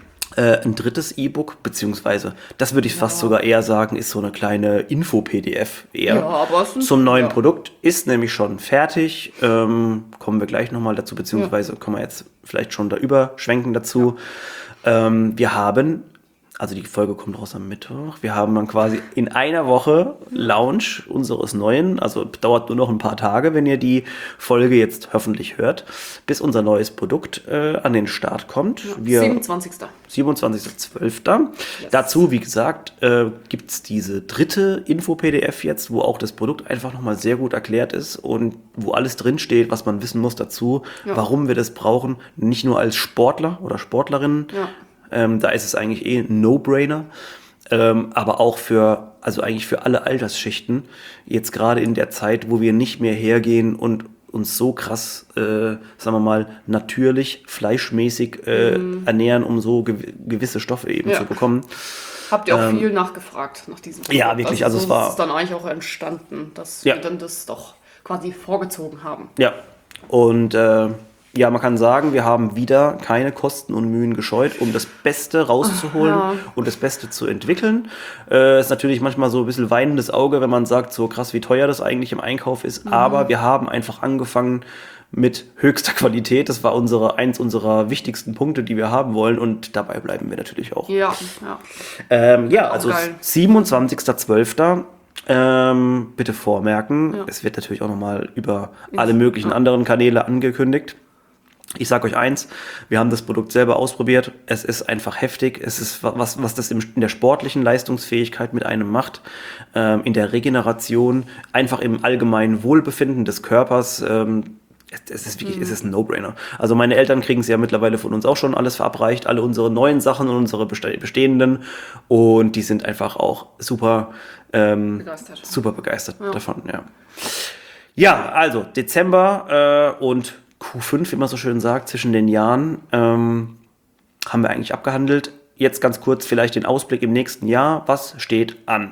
[SPEAKER 1] äh, ein drittes E-Book, beziehungsweise, das würde ich ja. fast sogar eher sagen, ist so eine kleine Info-P D F eher
[SPEAKER 2] ja, aber es
[SPEAKER 1] zum neuen
[SPEAKER 2] ja.
[SPEAKER 1] Produkt, ist nämlich schon fertig, ähm, kommen wir gleich nochmal dazu, beziehungsweise ja. können wir jetzt vielleicht schon da überschwenken dazu. Ja. Ähm, wir haben, also die Folge kommt raus am Mittwoch, wir haben dann quasi in einer Woche Launch unseres neuen, also dauert nur noch ein paar Tage, wenn ihr die Folge jetzt hoffentlich hört, bis unser neues Produkt äh, an den Start kommt.
[SPEAKER 2] Ja,
[SPEAKER 1] wir,
[SPEAKER 2] siebenundzwanzigster
[SPEAKER 1] siebenundzwanzigster zwölfter Yes. Dazu, wie gesagt, äh, gibt es diese dritte Info-P D F jetzt, wo auch das Produkt einfach nochmal sehr gut erklärt ist und wo alles drinsteht, was man wissen muss dazu, ja. warum wir das brauchen, nicht nur als Sportler oder Sportlerinnen,
[SPEAKER 2] ja.
[SPEAKER 1] Ähm, da ist es eigentlich eh ein No-Brainer, ähm, aber auch für, also eigentlich für alle Altersschichten, jetzt gerade in der Zeit, wo wir nicht mehr hergehen und uns so krass, äh, sagen wir mal, natürlich, fleischmäßig äh, mhm. ernähren, um so gew- gewisse Stoffe eben ja. zu bekommen.
[SPEAKER 2] Habt ihr auch
[SPEAKER 1] ähm,
[SPEAKER 2] viel nachgefragt nach diesem Produkt?
[SPEAKER 1] Ja, wirklich, also,
[SPEAKER 2] also
[SPEAKER 1] so
[SPEAKER 2] es war...
[SPEAKER 1] ist
[SPEAKER 2] es dann eigentlich auch entstanden, dass
[SPEAKER 1] ja.
[SPEAKER 2] wir dann das doch quasi vorgezogen haben.
[SPEAKER 1] Ja, und äh, ja, man kann sagen, wir haben wieder keine Kosten und Mühen gescheut, um das Beste rauszuholen
[SPEAKER 2] ja.
[SPEAKER 1] und das Beste zu entwickeln. Äh, ist natürlich manchmal so ein bisschen weinendes Auge, wenn man sagt, so krass, wie teuer das eigentlich im Einkauf ist. Mhm. Aber wir haben einfach angefangen mit höchster Qualität. Das war unsere, eins unserer wichtigsten Punkte, die wir haben wollen. Und dabei bleiben wir natürlich auch.
[SPEAKER 2] Ja, ja.
[SPEAKER 1] Ähm, ja,
[SPEAKER 2] auch
[SPEAKER 1] also
[SPEAKER 2] geil.
[SPEAKER 1] siebenundzwanzigster zwölfter Ähm, bitte vormerken.
[SPEAKER 2] Ja.
[SPEAKER 1] Es wird natürlich auch nochmal über alle möglichen ja. anderen Kanäle angekündigt. Ich sage euch eins, wir haben das Produkt selber ausprobiert. Es ist einfach heftig. Es ist was, was das in der sportlichen Leistungsfähigkeit mit einem macht, ähm, in der Regeneration, einfach im allgemeinen Wohlbefinden des Körpers. Ähm, es ist wirklich, mhm. es ist ein No-Brainer. Also meine Eltern kriegen es ja mittlerweile von uns auch schon alles verabreicht, alle unsere neuen Sachen und unsere bestehenden. Und die sind einfach auch super, ähm, begeistert. super begeistert ja. davon. Ja, ja, also Dezember äh, und Q fünf, wie man so schön sagt, zwischen den Jahren, ähm, haben wir eigentlich abgehandelt. Jetzt ganz kurz vielleicht den Ausblick im nächsten Jahr. Was steht an?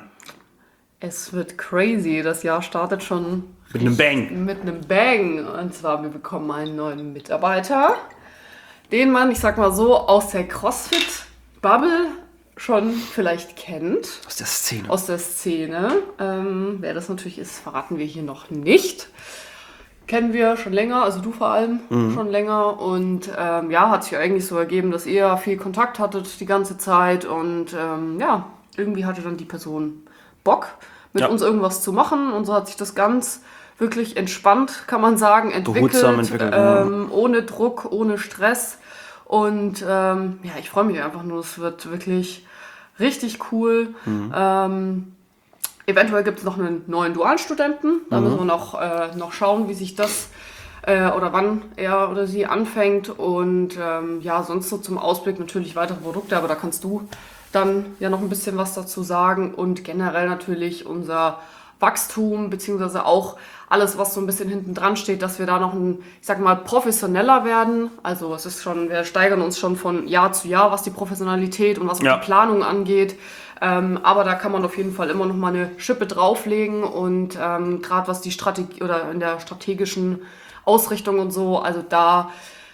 [SPEAKER 2] Es wird crazy. Das Jahr startet schon
[SPEAKER 1] mit einem Bang.
[SPEAKER 2] Mit einem Bang. Und zwar, wir bekommen einen neuen Mitarbeiter, den man, ich sag mal so, aus der CrossFit-Bubble schon vielleicht kennt.
[SPEAKER 1] Aus der Szene.
[SPEAKER 2] Aus der Szene. Ähm, wer das natürlich ist, verraten wir hier noch nicht. Kennen wir schon länger, also du vor allem mhm. schon länger. Und ähm, ja, hat sich eigentlich so ergeben, dass ihr viel Kontakt hattet die ganze Zeit. Und ähm, ja, irgendwie hatte dann die Person Bock, mit ja. uns irgendwas zu machen. Und so hat sich das ganz wirklich entspannt, kann man sagen, entwickelt.
[SPEAKER 1] Behutsam entwickelt.
[SPEAKER 2] Ähm, ohne Druck, ohne Stress. Und ähm, ja, ich freue mich einfach nur, es wird wirklich richtig cool. Mhm. Ähm, Eventuell gibt es noch einen neuen Dualstudenten. Da mhm. müssen wir noch, äh, noch schauen, wie sich das äh, oder wann er oder sie anfängt. Und ähm, ja, sonst so zum Ausblick natürlich weitere Produkte, aber da kannst du dann ja noch ein bisschen was dazu sagen. Und generell natürlich unser Wachstum, beziehungsweise auch alles, was so ein bisschen hinten dran steht, dass wir da noch ein, ich sag mal, professioneller werden. Also es ist schon, wir steigern uns schon von Jahr zu Jahr, was die Professionalität und was
[SPEAKER 1] ja.
[SPEAKER 2] die Planung angeht. Ähm, aber da kann man auf jeden Fall immer noch mal eine Schippe drauflegen und ähm, gerade was die Strategie oder in der strategischen Ausrichtung und so, also da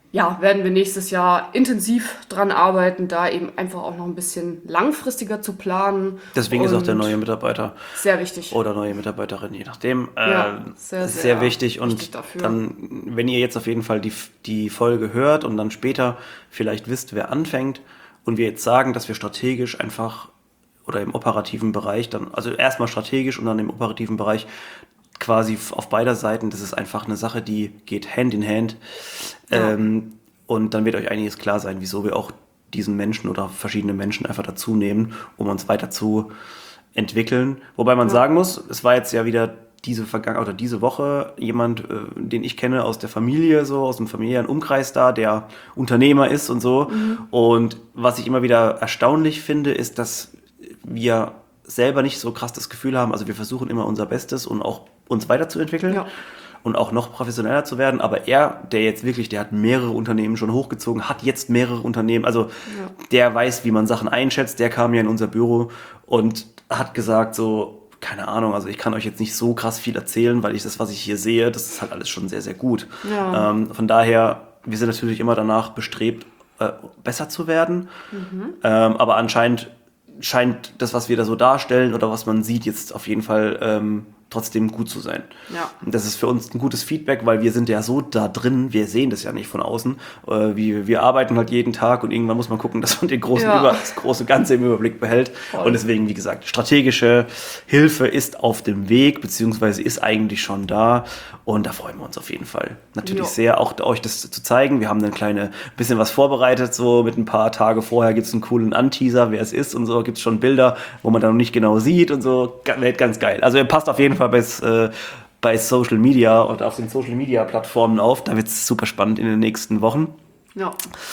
[SPEAKER 2] ja, werden wir nächstes Jahr intensiv dran arbeiten, da eben einfach auch noch ein bisschen langfristiger zu planen.
[SPEAKER 1] Deswegen ist auch der
[SPEAKER 2] Und
[SPEAKER 1] neue Mitarbeiter
[SPEAKER 2] sehr wichtig.
[SPEAKER 1] oder neue Mitarbeiterin, je nachdem,
[SPEAKER 2] Ja,
[SPEAKER 1] äh,
[SPEAKER 2] sehr,
[SPEAKER 1] sehr,
[SPEAKER 2] sehr
[SPEAKER 1] wichtig. Und
[SPEAKER 2] wichtig dafür.
[SPEAKER 1] dann, wenn ihr jetzt auf jeden Fall die, die Folge hört und dann später vielleicht wisst, wer anfängt und wir jetzt sagen, dass wir strategisch einfach oder im operativen Bereich dann, also erstmal strategisch und dann im operativen Bereich quasi auf beider Seiten, das ist einfach eine Sache, die geht Hand in Hand.
[SPEAKER 2] Ja.
[SPEAKER 1] Ähm, und dann wird euch einiges klar sein, wieso wir auch diesen Menschen oder verschiedene Menschen einfach dazu nehmen, um uns weiter zu entwickeln. Wobei man
[SPEAKER 2] Ja.
[SPEAKER 1] sagen muss, es war jetzt ja wieder diese Vergangen oder diese Woche jemand, äh, den ich kenne aus der Familie, so aus dem familiären Umkreis da, der Unternehmer ist und so.
[SPEAKER 2] Mhm.
[SPEAKER 1] Und was ich immer wieder erstaunlich finde, ist, dass wir selber nicht so krass das Gefühl haben, also wir versuchen immer unser Bestes und auch uns weiterzuentwickeln.
[SPEAKER 2] Ja.
[SPEAKER 1] Und auch noch professioneller zu werden. Aber er, der jetzt wirklich, der hat mehrere Unternehmen schon hochgezogen, hat jetzt mehrere Unternehmen. Also
[SPEAKER 2] Ja.
[SPEAKER 1] der weiß, wie man Sachen einschätzt. Der kam ja in unser Büro und hat gesagt so, keine Ahnung, also ich kann euch jetzt nicht so krass viel erzählen, weil ich das, was ich hier sehe, das ist halt alles schon sehr, sehr gut.
[SPEAKER 2] Ja.
[SPEAKER 1] Ähm, von daher, wir sind natürlich immer danach bestrebt, äh, besser zu werden. Ähm, aber anscheinend scheint das, was wir da so darstellen oder was man sieht, jetzt auf jeden Fall ähm, trotzdem gut zu sein.
[SPEAKER 2] Ja.
[SPEAKER 1] Und das ist für uns ein gutes Feedback, weil wir sind ja so da drin, wir sehen das ja nicht von außen. Äh, wir, wir arbeiten halt jeden Tag und irgendwann muss man gucken, dass man den großen
[SPEAKER 2] Ja.
[SPEAKER 1] Über, das große Ganze im Überblick behält.
[SPEAKER 2] Voll.
[SPEAKER 1] Und deswegen, wie gesagt, strategische Hilfe ist auf dem Weg, beziehungsweise ist eigentlich schon da. Und da freuen wir uns auf jeden Fall natürlich
[SPEAKER 2] Jo.
[SPEAKER 1] sehr, auch euch das zu zeigen. Wir haben ein kleine bisschen was vorbereitet, so mit ein paar Tage vorher gibt es einen coolen Anteaser, wer es ist und so, gibt es schon Bilder, wo man dann noch nicht genau sieht und so. Wird ganz geil. Also ihr passt auf jeden Fall bei, äh, bei Social Media und auf den Social Media Plattformen auf. Da wird es super spannend in den nächsten Wochen.
[SPEAKER 2] Ja.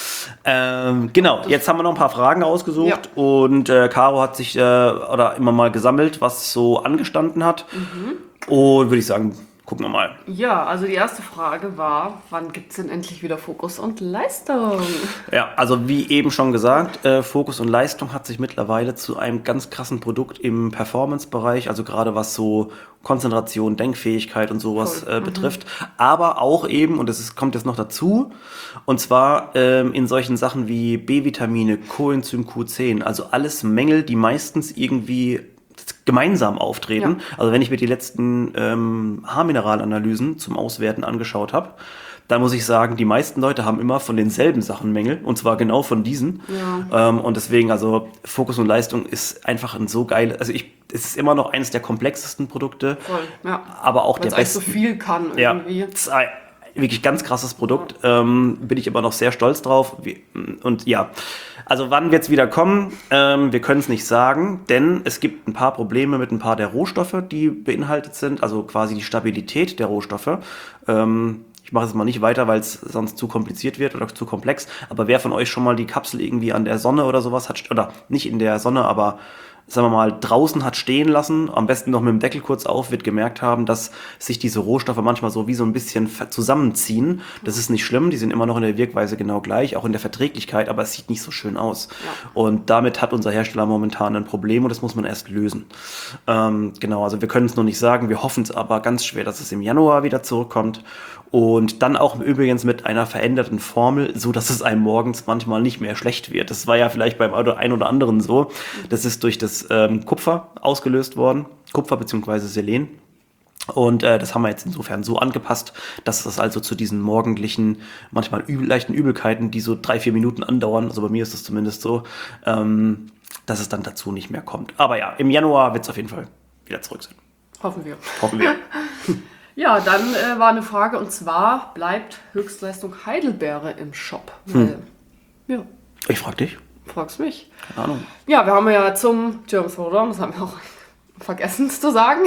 [SPEAKER 1] Ähm, genau, jetzt haben wir noch ein paar Fragen ausgesucht und äh, Caro hat sich äh, oder immer mal gesammelt, was so angestanden hat. Und würde ich sagen, gucken wir mal.
[SPEAKER 2] Ja, also die erste Frage war, wann gibt es denn endlich wieder Fokus und Leistung?
[SPEAKER 1] Ja, also wie eben schon gesagt, äh, Fokus und Leistung hat sich mittlerweile zu einem ganz krassen Produkt im Performance-Bereich, also gerade was so Konzentration, Denkfähigkeit und sowas
[SPEAKER 2] Voll.
[SPEAKER 1] äh, betrifft, aber auch eben, und das ist, kommt jetzt noch dazu, und zwar ähm, in solchen Sachen wie B-Vitamine, Coenzym Q zehn, also alles Mängel, die meistens irgendwie gemeinsam auftreten.
[SPEAKER 2] Ja.
[SPEAKER 1] Also wenn ich mir die letzten ähm, Haarmineralanalysen zum Auswerten angeschaut habe, dann muss ich sagen, die meisten Leute haben immer von denselben Sachen Mängel, und zwar genau von diesen.
[SPEAKER 2] Ja.
[SPEAKER 1] Ähm, und deswegen, also Fokus und Leistung ist einfach ein so geil, also ich, es ist immer noch eines der komplexesten Produkte,
[SPEAKER 2] Voll, ja.
[SPEAKER 1] aber auch
[SPEAKER 2] Weil
[SPEAKER 1] der
[SPEAKER 2] es eigentlich so
[SPEAKER 1] besten.
[SPEAKER 2] viel kann
[SPEAKER 1] Ja,
[SPEAKER 2] irgendwie.
[SPEAKER 1] es ist ein wirklich ganz krasses Produkt. Ähm, bin ich immer noch sehr stolz drauf. Wie- Und ja, also wann wird es wieder kommen? Ähm, wir können es nicht sagen, denn es gibt ein paar Probleme mit ein paar der Rohstoffe, die beinhaltet sind, also quasi die Stabilität der Rohstoffe. Ähm, ich mache es mal nicht weiter, weil es sonst zu kompliziert wird oder zu komplex. Aber wer von euch schon mal die Kapsel irgendwie an der Sonne oder sowas hat, oder nicht in der Sonne, aber sagen wir mal, draußen hat stehen lassen, am besten noch mit dem Deckel kurz auf, wird gemerkt haben, dass sich diese Rohstoffe manchmal so wie so ein bisschen ver- zusammenziehen. Das ist nicht schlimm, die sind immer noch in der Wirkweise genau gleich, auch in der Verträglichkeit, aber es sieht nicht so schön aus.
[SPEAKER 2] Ja.
[SPEAKER 1] Und damit hat unser Hersteller momentan ein Problem und das muss man erst lösen. Ähm, genau, also wir können es noch nicht sagen, wir hoffen es aber ganz schwer, dass es im Januar wieder zurückkommt. Und dann auch übrigens mit einer veränderten Formel, so dass es einem morgens manchmal nicht mehr schlecht wird. Das war ja vielleicht beim einen oder anderen so. Das ist durch das ähm, Kupfer ausgelöst worden. Kupfer bzw. Selen. Und äh, das haben wir jetzt insofern so angepasst, dass das also zu diesen morgendlichen, manchmal übel, leichten Übelkeiten, die so drei, vier Minuten andauern, also bei mir ist das zumindest so, ähm, dass es dann dazu nicht mehr kommt. Aber ja, im Januar wird es auf jeden Fall wieder zurück sein.
[SPEAKER 2] Hoffen wir.
[SPEAKER 1] Hoffen wir.
[SPEAKER 2] Ja, dann äh, war eine Frage, und zwar bleibt Höchstleistung Heidelbeere im Shop? Weil, ja,
[SPEAKER 1] Ich frag dich.
[SPEAKER 2] fragst mich.
[SPEAKER 1] Keine Ahnung.
[SPEAKER 2] Ja, wir haben ja zum German Throwdown, das haben wir auch vergessen zu sagen,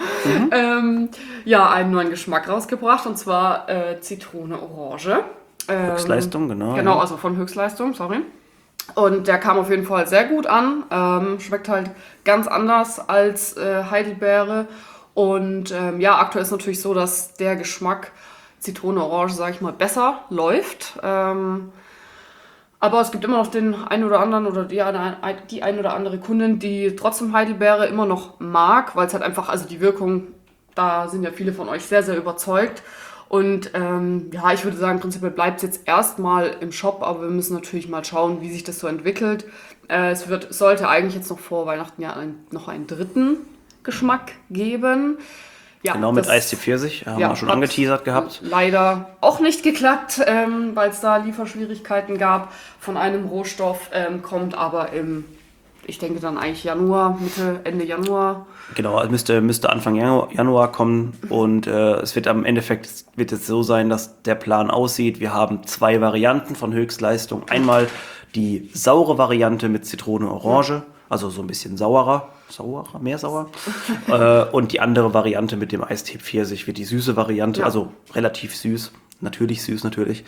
[SPEAKER 2] ähm, ja, einen neuen Geschmack rausgebracht, und zwar äh, Zitrone Orange. Ähm,
[SPEAKER 1] Höchstleistung, genau.
[SPEAKER 2] Genau,
[SPEAKER 1] ja.
[SPEAKER 2] also von Höchstleistung, sorry. Und der kam auf jeden Fall sehr gut an. Ähm, schmeckt halt ganz anders als äh, Heidelbeere. Und ähm, ja, aktuell ist natürlich so, dass der Geschmack Zitrone Orange, sage ich mal, besser läuft. Ähm, aber es gibt immer noch den einen oder anderen oder die eine, die ein oder andere Kundin, die trotzdem Heidelbeere immer noch mag, weil es halt einfach, also die Wirkung, da sind ja viele von euch sehr, sehr überzeugt. Und ähm, ja, ich würde sagen, prinzipiell bleibt es jetzt erstmal im Shop, aber wir müssen natürlich mal schauen, wie sich das so entwickelt. Äh, es wird, sollte eigentlich jetzt noch vor Weihnachten ja ein, noch einen dritten Geschmack geben. Ja,
[SPEAKER 1] genau, mit
[SPEAKER 2] das-
[SPEAKER 1] Eistee Pfirsich, haben
[SPEAKER 2] ja,
[SPEAKER 1] wir schon
[SPEAKER 2] hat
[SPEAKER 1] angeteasert gehabt.
[SPEAKER 2] Leider auch nicht geklappt, ähm, weil es da Lieferschwierigkeiten gab von einem Rohstoff, ähm, kommt aber im, ich denke dann eigentlich Januar, Mitte, Ende Januar.
[SPEAKER 1] Genau, also müsste, müsste Anfang Januar, Januar kommen und äh, es wird am Endeffekt wird es so sein, dass der Plan aussieht. Wir haben zwei Varianten von Höchstleistung. Einmal die saure Variante mit Zitrone und Orange, also so ein bisschen saurer, saurer, mehr sauer. äh, und die andere Variante mit dem Eistee Pfirsich wird die süße Variante,
[SPEAKER 2] Ja.
[SPEAKER 1] also relativ süß, natürlich süß natürlich.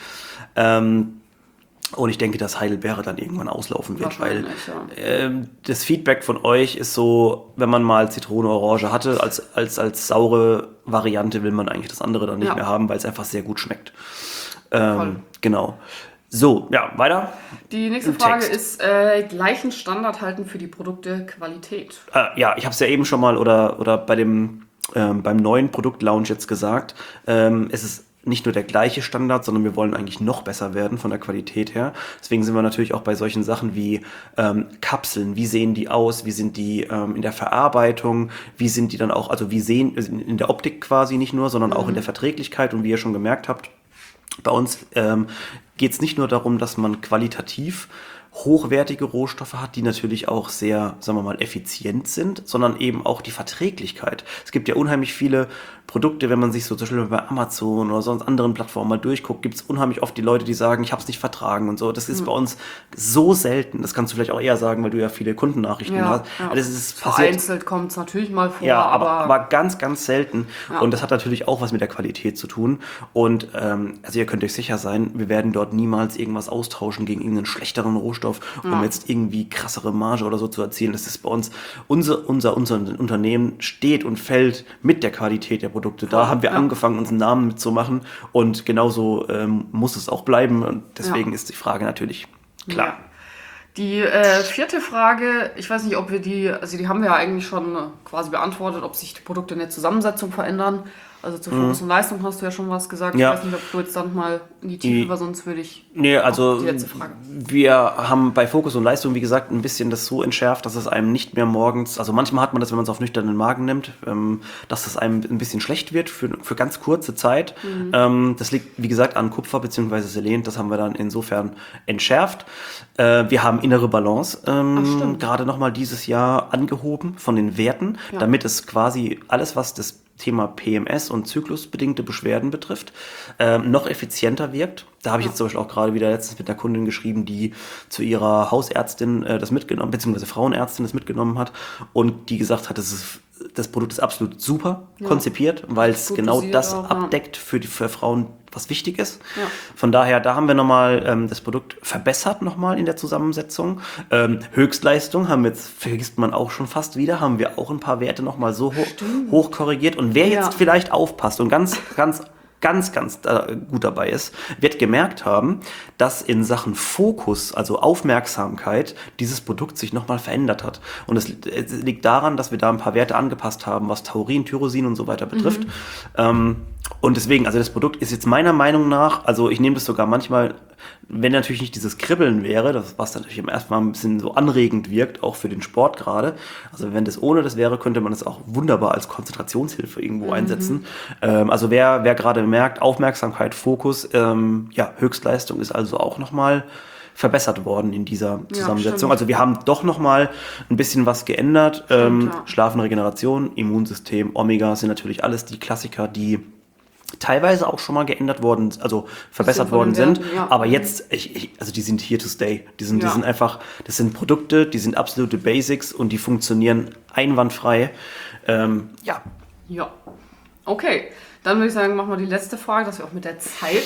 [SPEAKER 1] Ähm, Und ich denke, dass Heidelbeere dann irgendwann auslaufen wird, weil
[SPEAKER 2] Wahrscheinlich, ja.
[SPEAKER 1] ähm, das Feedback von euch ist so, wenn man mal Zitrone Orange hatte, als, als, als saure Variante will man eigentlich das andere dann nicht
[SPEAKER 2] Ja.
[SPEAKER 1] mehr haben, weil es einfach sehr gut schmeckt.
[SPEAKER 2] Voll.
[SPEAKER 1] Ähm, genau. So, ja, weiter.
[SPEAKER 2] Die nächste
[SPEAKER 1] Im
[SPEAKER 2] Frage
[SPEAKER 1] Text.
[SPEAKER 2] ist, äh, gleichen Standard halten für die Produkte Qualität.
[SPEAKER 1] Äh, ja, ich habe es ja eben schon mal oder, oder bei dem, ähm, beim neuen Produktlaunch jetzt gesagt. Ähm, es ist nicht nur der gleiche Standard, sondern wir wollen eigentlich noch besser werden von der Qualität her. Deswegen sind wir natürlich auch bei solchen Sachen wie ähm, Kapseln. Wie sehen die aus? Wie sind die ähm, in der Verarbeitung? Wie sind die dann auch, also wie sehen, in der Optik quasi nicht nur, sondern auch in der Verträglichkeit. Und wie ihr schon gemerkt habt, bei uns ähm, geht es nicht nur darum, dass man qualitativ hochwertige Rohstoffe hat, die natürlich auch sehr, sagen wir mal, effizient sind, sondern eben auch die Verträglichkeit. Es gibt ja unheimlich viele Produkte, wenn man sich so zum Beispiel bei Amazon oder sonst anderen Plattformen mal durchguckt, gibt es unheimlich oft die Leute, die sagen, ich habe es nicht vertragen und so. Das ist bei uns so selten. Das kannst du vielleicht auch eher sagen, weil du ja viele Kundennachrichten hast.
[SPEAKER 2] ja.
[SPEAKER 1] Das ist passiert.
[SPEAKER 2] Vereinzelt kommt es natürlich mal vor,
[SPEAKER 1] Ja, aber,
[SPEAKER 2] aber,
[SPEAKER 1] aber ganz, ganz selten.
[SPEAKER 2] Ja.
[SPEAKER 1] Und das hat natürlich auch was mit der Qualität zu tun. Und ähm, also ihr könnt euch sicher sein, wir werden dort niemals irgendwas austauschen gegen irgendeinen schlechteren Rohstoff, um
[SPEAKER 2] Ja.
[SPEAKER 1] jetzt irgendwie krassere Marge oder so zu erzielen. Das ist bei uns, unser, unser, unser Unternehmen steht und fällt mit der Qualität der Produkte. Da haben wir
[SPEAKER 2] Ja.
[SPEAKER 1] angefangen, uns einen Namen mitzumachen. Und genauso ähm, muss es auch bleiben. Und deswegen
[SPEAKER 2] Ja.
[SPEAKER 1] ist die Frage natürlich klar.
[SPEAKER 2] Ja. Die äh, vierte Frage, ich weiß nicht, ob wir die, also die haben wir ja eigentlich schon äh, quasi beantwortet, ob sich die Produkte in der Zusammensetzung verändern. Also zu Fokus und Leistung hast du ja schon was gesagt.
[SPEAKER 1] Ja.
[SPEAKER 2] Ich weiß nicht, ob du jetzt dann mal in die Tiefe,
[SPEAKER 1] Die-
[SPEAKER 2] weil sonst würde ich...
[SPEAKER 1] Nee, also
[SPEAKER 2] Die letzte Frage.
[SPEAKER 1] wir haben bei Fokus und Leistung, wie gesagt, ein bisschen das so entschärft, dass es einem nicht mehr morgens, also manchmal hat man das, wenn man es auf nüchternen Magen nimmt, ähm, dass es einem ein bisschen schlecht wird für, für ganz kurze Zeit.
[SPEAKER 2] Mhm.
[SPEAKER 1] Ähm, das liegt, wie gesagt, an Kupfer bzw. Selen, das haben wir dann insofern entschärft. Äh, wir haben innere Balance ähm,
[SPEAKER 2] stimmt.
[SPEAKER 1] gerade nochmal dieses Jahr angehoben von den Werten,
[SPEAKER 2] Ja.
[SPEAKER 1] damit es quasi alles, was das Thema P M S und zyklusbedingte Beschwerden betrifft, ähm, noch effizienter wirkt. Da habe ich
[SPEAKER 2] Ja.
[SPEAKER 1] jetzt zum Beispiel auch gerade wieder letztens mit einer Kundin geschrieben, die zu ihrer Hausärztin äh, das mitgenommen, beziehungsweise Frauenärztin das mitgenommen hat und die gesagt hat, das, ist, das Produkt ist absolut super konzipiert, weil es
[SPEAKER 2] Gut
[SPEAKER 1] genau
[SPEAKER 2] dosiert
[SPEAKER 1] das
[SPEAKER 2] auch, ja.
[SPEAKER 1] abdeckt für, die, für Frauen, was wichtig ist.
[SPEAKER 2] Ja.
[SPEAKER 1] Von daher, da haben wir nochmal ähm, das Produkt verbessert nochmal in der Zusammensetzung. Ähm, Höchstleistung haben wir jetzt, vergisst man auch schon fast wieder, haben wir auch ein paar Werte nochmal so hoch, hoch korrigiert. Und wer
[SPEAKER 2] Ja.
[SPEAKER 1] jetzt vielleicht aufpasst und ganz, ganz ganz, ganz äh, gut dabei ist, wird gemerkt haben, dass in Sachen Fokus, also Aufmerksamkeit, dieses Produkt sich nochmal verändert hat. Und es, es liegt daran, dass wir da ein paar Werte angepasst haben, was Taurin, Tyrosin und so weiter betrifft. Ähm, und deswegen, also das Produkt ist jetzt meiner Meinung nach, also ich nehme das sogar manchmal, wenn natürlich nicht dieses Kribbeln wäre, das, was natürlich im ersten Mal ein bisschen so anregend wirkt, auch für den Sport gerade. Also wenn das ohne das wäre, könnte man das auch wunderbar als Konzentrationshilfe irgendwo einsetzen. Ähm, also wer, wer gerade merkt, Aufmerksamkeit, Fokus, ähm, ja, Höchstleistung ist also auch nochmal verbessert worden in dieser Zusammensetzung.
[SPEAKER 2] stimmt.
[SPEAKER 1] Also wir haben doch nochmal ein bisschen was geändert. ähm,
[SPEAKER 2] ja.
[SPEAKER 1] Schlafen, Regeneration, Immunsystem, Omega sind natürlich alles die Klassiker, die teilweise auch schon mal geändert worden, also verbessert
[SPEAKER 2] von
[SPEAKER 1] worden
[SPEAKER 2] den
[SPEAKER 1] sind.
[SPEAKER 2] Werten, ja.
[SPEAKER 1] Aber jetzt, ich, ich, also die sind here to stay. Die sind,
[SPEAKER 2] Ja.
[SPEAKER 1] die sind einfach, das sind Produkte, die sind absolute Basics und die funktionieren einwandfrei. Ähm, ja,
[SPEAKER 2] Ja. Okay, dann würde ich sagen, machen wir die letzte Frage, dass wir auch mit der Zeit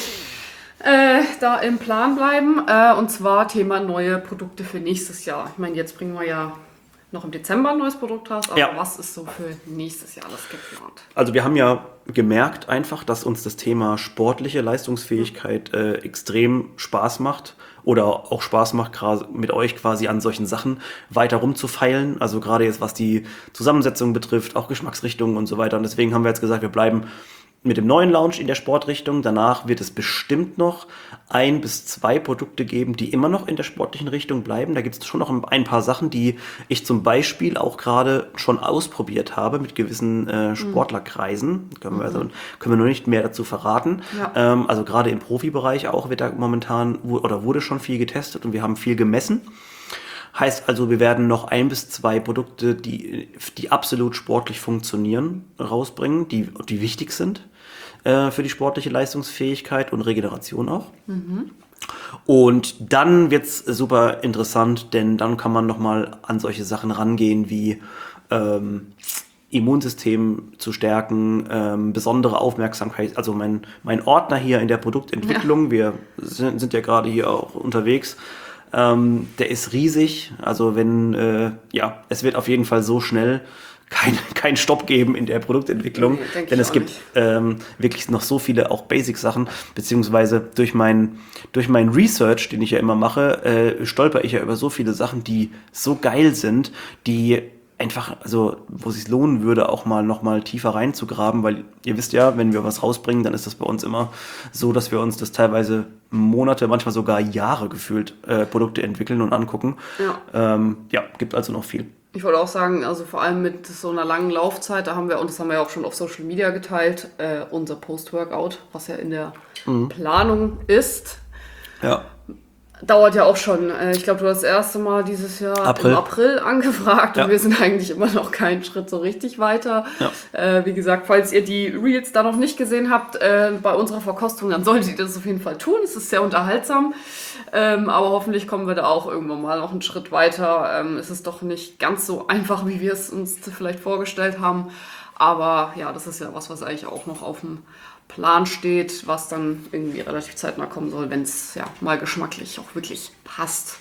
[SPEAKER 2] äh, da im Plan bleiben. Äh, und zwar Thema neue Produkte für nächstes Jahr. Ich meine, jetzt bringen wir ja noch im Dezember ein neues Produkt raus, aber
[SPEAKER 1] Ja.
[SPEAKER 2] was ist so für nächstes Jahr alles geplant?
[SPEAKER 1] also wir haben ja gemerkt einfach, dass uns das Thema sportliche Leistungsfähigkeit äh, extrem Spaß macht oder auch Spaß macht, gra- mit euch quasi an solchen Sachen weiter rumzufeilen. Also gerade jetzt, was die Zusammensetzung betrifft, auch Geschmacksrichtungen und so weiter. Und deswegen haben wir jetzt gesagt, wir bleiben mit dem neuen Launch in der Sportrichtung. Danach wird es bestimmt noch ein bis zwei Produkte geben, die immer noch in der sportlichen Richtung bleiben. Da gibt es schon noch ein paar Sachen, die ich zum Beispiel auch gerade schon ausprobiert habe mit gewissen äh, Sportlerkreisen. Können wir, also, können wir noch nicht mehr dazu verraten.
[SPEAKER 2] Ja.
[SPEAKER 1] Ähm, also gerade im Profibereich auch wird da momentan oder wurde schon viel getestet und wir haben viel gemessen. Heißt also, wir werden noch ein bis zwei Produkte, die, die absolut sportlich funktionieren, rausbringen, die, die wichtig sind äh, für die sportliche Leistungsfähigkeit und Regeneration auch. Mhm. Und dann wird's super interessant, denn dann kann man nochmal an solche Sachen rangehen wie ähm, Immunsystem zu stärken, ähm, besondere Aufmerksamkeit. Also mein, mein Ordner hier in der Produktentwicklung, ja. wir sind, sind ja gerade hier auch unterwegs, Ähm, der ist riesig, also wenn, äh, ja, es wird auf jeden Fall so schnell kein, kein Stopp geben in der Produktentwicklung,
[SPEAKER 2] nee,
[SPEAKER 1] denn es gibt ähm, wirklich noch so viele auch Basic-Sachen, beziehungsweise durch mein, durch mein Research, den ich ja immer mache, äh, stolper ich ja über so viele Sachen, die so geil sind, die einfach, also wo es sich lohnen würde, auch mal noch mal tiefer reinzugraben, weil ihr wisst ja, wenn wir was rausbringen, dann ist das bei uns immer so, dass wir uns das teilweise Monate, manchmal sogar Jahre gefühlt äh, Produkte entwickeln und angucken. Ja. Ähm, ja, gibt also noch viel.
[SPEAKER 2] Ich wollte auch sagen, also vor allem mit so einer langen Laufzeit, da haben wir, und das haben wir ja auch schon auf Social Media geteilt, äh, unser Post-Workout, was ja in der mhm. Planung ist.
[SPEAKER 1] Ja.
[SPEAKER 2] Dauert ja auch schon. Ich glaube, du hast das erste Mal dieses Jahr
[SPEAKER 1] April.
[SPEAKER 2] im April angefragt
[SPEAKER 1] ja.
[SPEAKER 2] und wir sind eigentlich immer noch keinen Schritt so richtig weiter.
[SPEAKER 1] Ja.
[SPEAKER 2] Äh, wie gesagt, falls ihr die Reels da noch nicht gesehen habt äh, bei unserer Verkostung, dann solltet ihr das auf jeden Fall tun. Es ist sehr unterhaltsam, ähm, aber hoffentlich kommen wir da auch irgendwann mal noch einen Schritt weiter. Ähm, es ist doch nicht ganz so einfach, wie wir es uns vielleicht vorgestellt haben, aber ja, das ist ja was, was eigentlich auch noch auf dem Plan steht, was dann irgendwie relativ zeitnah kommen soll, wenn es ja mal geschmacklich auch wirklich passt.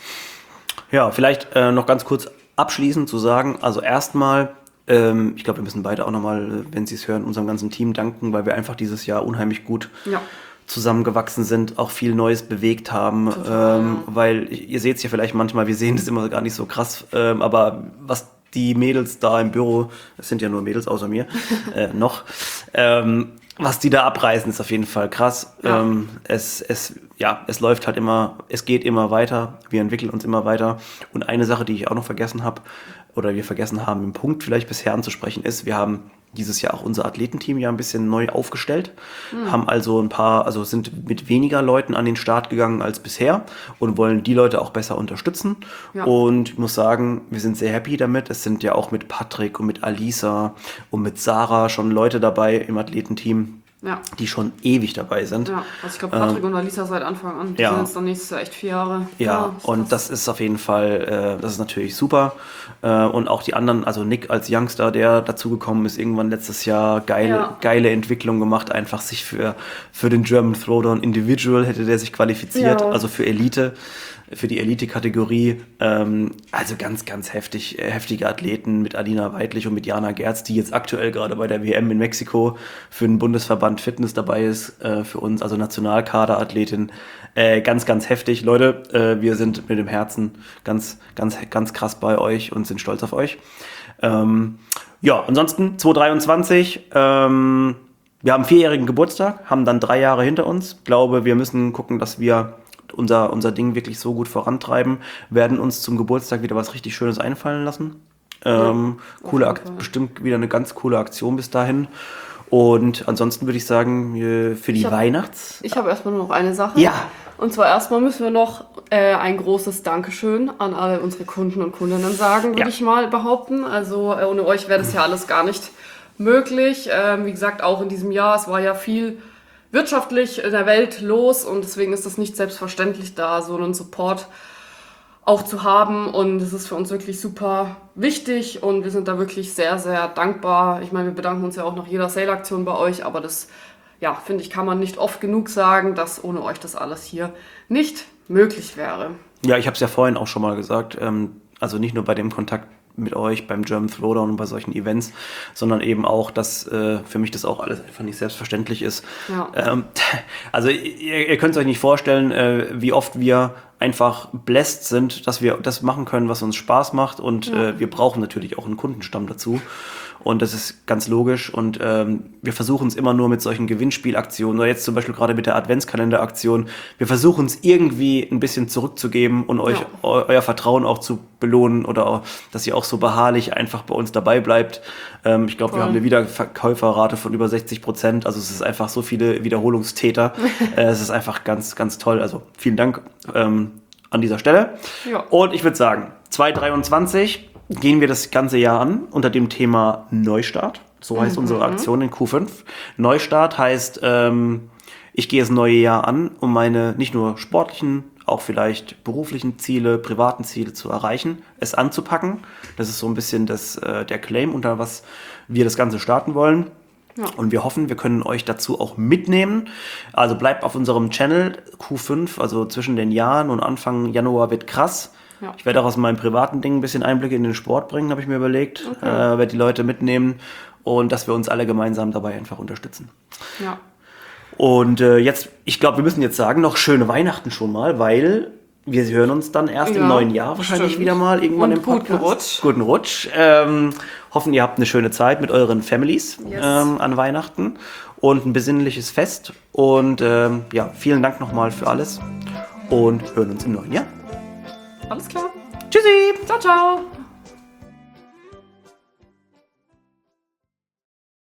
[SPEAKER 1] Ja, vielleicht äh, noch ganz kurz abschließend zu sagen, also erstmal, ähm, ich glaube, wir müssen beide auch nochmal, wenn Sie es hören, unserem ganzen Team danken, weil wir einfach dieses Jahr unheimlich gut ja. zusammengewachsen sind, auch viel Neues bewegt haben, ähm, weil ihr seht es ja vielleicht manchmal, wir sehen das immer gar nicht so krass, ähm, aber was die Mädels da im Büro, es sind ja nur Mädels außer mir, äh, noch, ähm, was die da abreißen, ist auf jeden Fall krass. Ja. Ähm, es, es, ja, es läuft halt immer, es geht immer weiter, wir entwickeln uns immer weiter. Und eine Sache, die ich auch noch vergessen habe, oder wir vergessen haben, im Punkt vielleicht bisher anzusprechen, ist, wir haben dieses Jahr auch unser Athletenteam ja ein bisschen neu aufgestellt, mhm. haben also ein paar, also sind mit weniger Leuten an den Start gegangen als bisher und wollen die Leute auch besser unterstützen. Ja. Und ich muss sagen, wir sind sehr happy damit. Es sind ja auch mit Patrick und mit Alisa und mit Sarah schon Leute dabei im Athletenteam, ja. die schon ewig dabei sind.
[SPEAKER 2] Ja, also ich glaube, Patrick ähm, und Alisa seit Anfang an. Die
[SPEAKER 1] ja.
[SPEAKER 2] sind jetzt dann nächstes Jahr echt vier Jahre.
[SPEAKER 1] Ja, ja das und das ist auf jeden Fall, äh, das ist natürlich super. Äh, und auch die anderen, also Nick als Youngster, der dazugekommen ist, irgendwann letztes Jahr, geile, ja. geile Entwicklung gemacht, einfach sich für, für den German Throwdown Individual hätte der sich qualifiziert, ja. also für Elite. Für die Elite-Kategorie, ähm, also ganz, ganz heftig, äh, heftige Athleten mit Alina Weidlich und mit Jana Gerz, die jetzt aktuell gerade bei der W M in Mexiko für den Bundesverband Fitness dabei ist, äh, für uns, also Nationalkader-Athletin, äh, ganz, ganz heftig. Leute, äh, wir sind mit dem Herzen ganz, ganz, ganz krass bei euch und sind stolz auf euch. Ähm, ja, ansonsten zwanzig dreiundzwanzig, ähm, wir haben vierjährigen Geburtstag, haben dann drei Jahre hinter uns. Ich glaube, wir müssen gucken, dass wir unser, unser Ding wirklich so gut vorantreiben, werden uns zum Geburtstag wieder was richtig Schönes einfallen lassen. Ähm, ja, coole Ak- bestimmt wieder eine ganz coole Aktion bis dahin. Und ansonsten würde ich sagen, für die ich hab, Weihnachts...
[SPEAKER 2] Ich habe erstmal nur noch eine Sache.
[SPEAKER 1] Ja.
[SPEAKER 2] Und zwar erstmal müssen wir noch äh, ein großes Dankeschön an alle unsere Kunden und Kundinnen sagen, würde ja. ich mal behaupten. Also äh, ohne euch wäre das ja alles gar nicht möglich. Ähm, wie gesagt, auch in diesem Jahr, es war ja viel wirtschaftlich in der Welt los und deswegen ist das nicht selbstverständlich, da so einen Support auch zu haben und es ist für uns wirklich super wichtig und wir sind da wirklich sehr, sehr dankbar. Ich meine, wir bedanken uns ja auch nach jeder Sale-Aktion bei euch, aber das, ja, finde ich, kann man nicht oft genug sagen, dass ohne euch das alles hier nicht möglich wäre.
[SPEAKER 1] Ja, ich habe es ja vorhin auch schon mal gesagt, ähm, also nicht nur bei dem Kontakt mit euch beim German Throwdown und bei solchen Events, sondern eben auch, dass äh, für mich das auch alles einfach nicht selbstverständlich ist. Ja. Ähm, also ihr, ihr könnt es euch nicht vorstellen, äh, wie oft wir einfach blessed sind, dass wir das machen können, was uns Spaß macht und
[SPEAKER 2] Ja.
[SPEAKER 1] äh, wir brauchen natürlich auch einen Kundenstamm dazu und das ist ganz logisch und ähm, wir versuchen es immer nur mit solchen Gewinnspielaktionen oder jetzt zum Beispiel gerade mit der Adventskalenderaktion, wir versuchen es irgendwie ein bisschen zurückzugeben und euch
[SPEAKER 2] Ja.
[SPEAKER 1] eu- euer Vertrauen auch zu belohnen oder auch, dass ihr auch so beharrlich einfach bei uns dabei bleibt. Ähm, ich glaube, wir
[SPEAKER 2] Voll.
[SPEAKER 1] haben eine Wiederverkäuferrate von über sechzig Prozent, also es ist einfach so viele Wiederholungstäter. äh, es ist einfach ganz, ganz toll. Also vielen Dank ähm, an dieser Stelle.
[SPEAKER 2] Ja.
[SPEAKER 1] Und ich würde sagen, zwanzig dreiundzwanzig gehen wir das ganze Jahr an unter dem Thema Neustart. So heißt unsere Aktion in Q fünf. Neustart heißt, ähm, ich gehe das neue Jahr an, um meine nicht nur sportlichen, auch vielleicht beruflichen Ziele, privaten Ziele zu erreichen, es anzupacken. Das ist so ein bisschen das, äh, der Claim, unter was wir das Ganze starten wollen.
[SPEAKER 2] Ja.
[SPEAKER 1] Und wir hoffen, wir können euch dazu auch mitnehmen. Also bleibt auf unserem Channel Q fünf, also zwischen den Jahren und Anfang Januar wird krass.
[SPEAKER 2] Ja.
[SPEAKER 1] Ich werde auch aus meinem privaten Ding ein bisschen Einblicke in den Sport bringen, habe ich mir überlegt.
[SPEAKER 2] Okay.
[SPEAKER 1] Äh, werde die Leute mitnehmen und dass wir uns alle gemeinsam dabei einfach unterstützen.
[SPEAKER 2] Ja.
[SPEAKER 1] Und äh, jetzt, ich glaube, wir müssen jetzt sagen, noch schöne Weihnachten schon mal, weil wir hören uns dann erst
[SPEAKER 2] Ja,
[SPEAKER 1] im neuen Jahr wahrscheinlich
[SPEAKER 2] stimmt.
[SPEAKER 1] wieder mal irgendwann
[SPEAKER 2] Und
[SPEAKER 1] im Podcast.
[SPEAKER 2] guten Rutsch.
[SPEAKER 1] Guten Rutsch. Ähm, hoffen, ihr habt eine schöne Zeit mit euren Families
[SPEAKER 2] Yes.
[SPEAKER 1] ähm, an Weihnachten und ein besinnliches Fest. Und ähm, ja, vielen Dank nochmal für alles und hören uns im neuen Jahr.
[SPEAKER 2] Alles klar.
[SPEAKER 1] Tschüssi!
[SPEAKER 2] Ciao, ciao.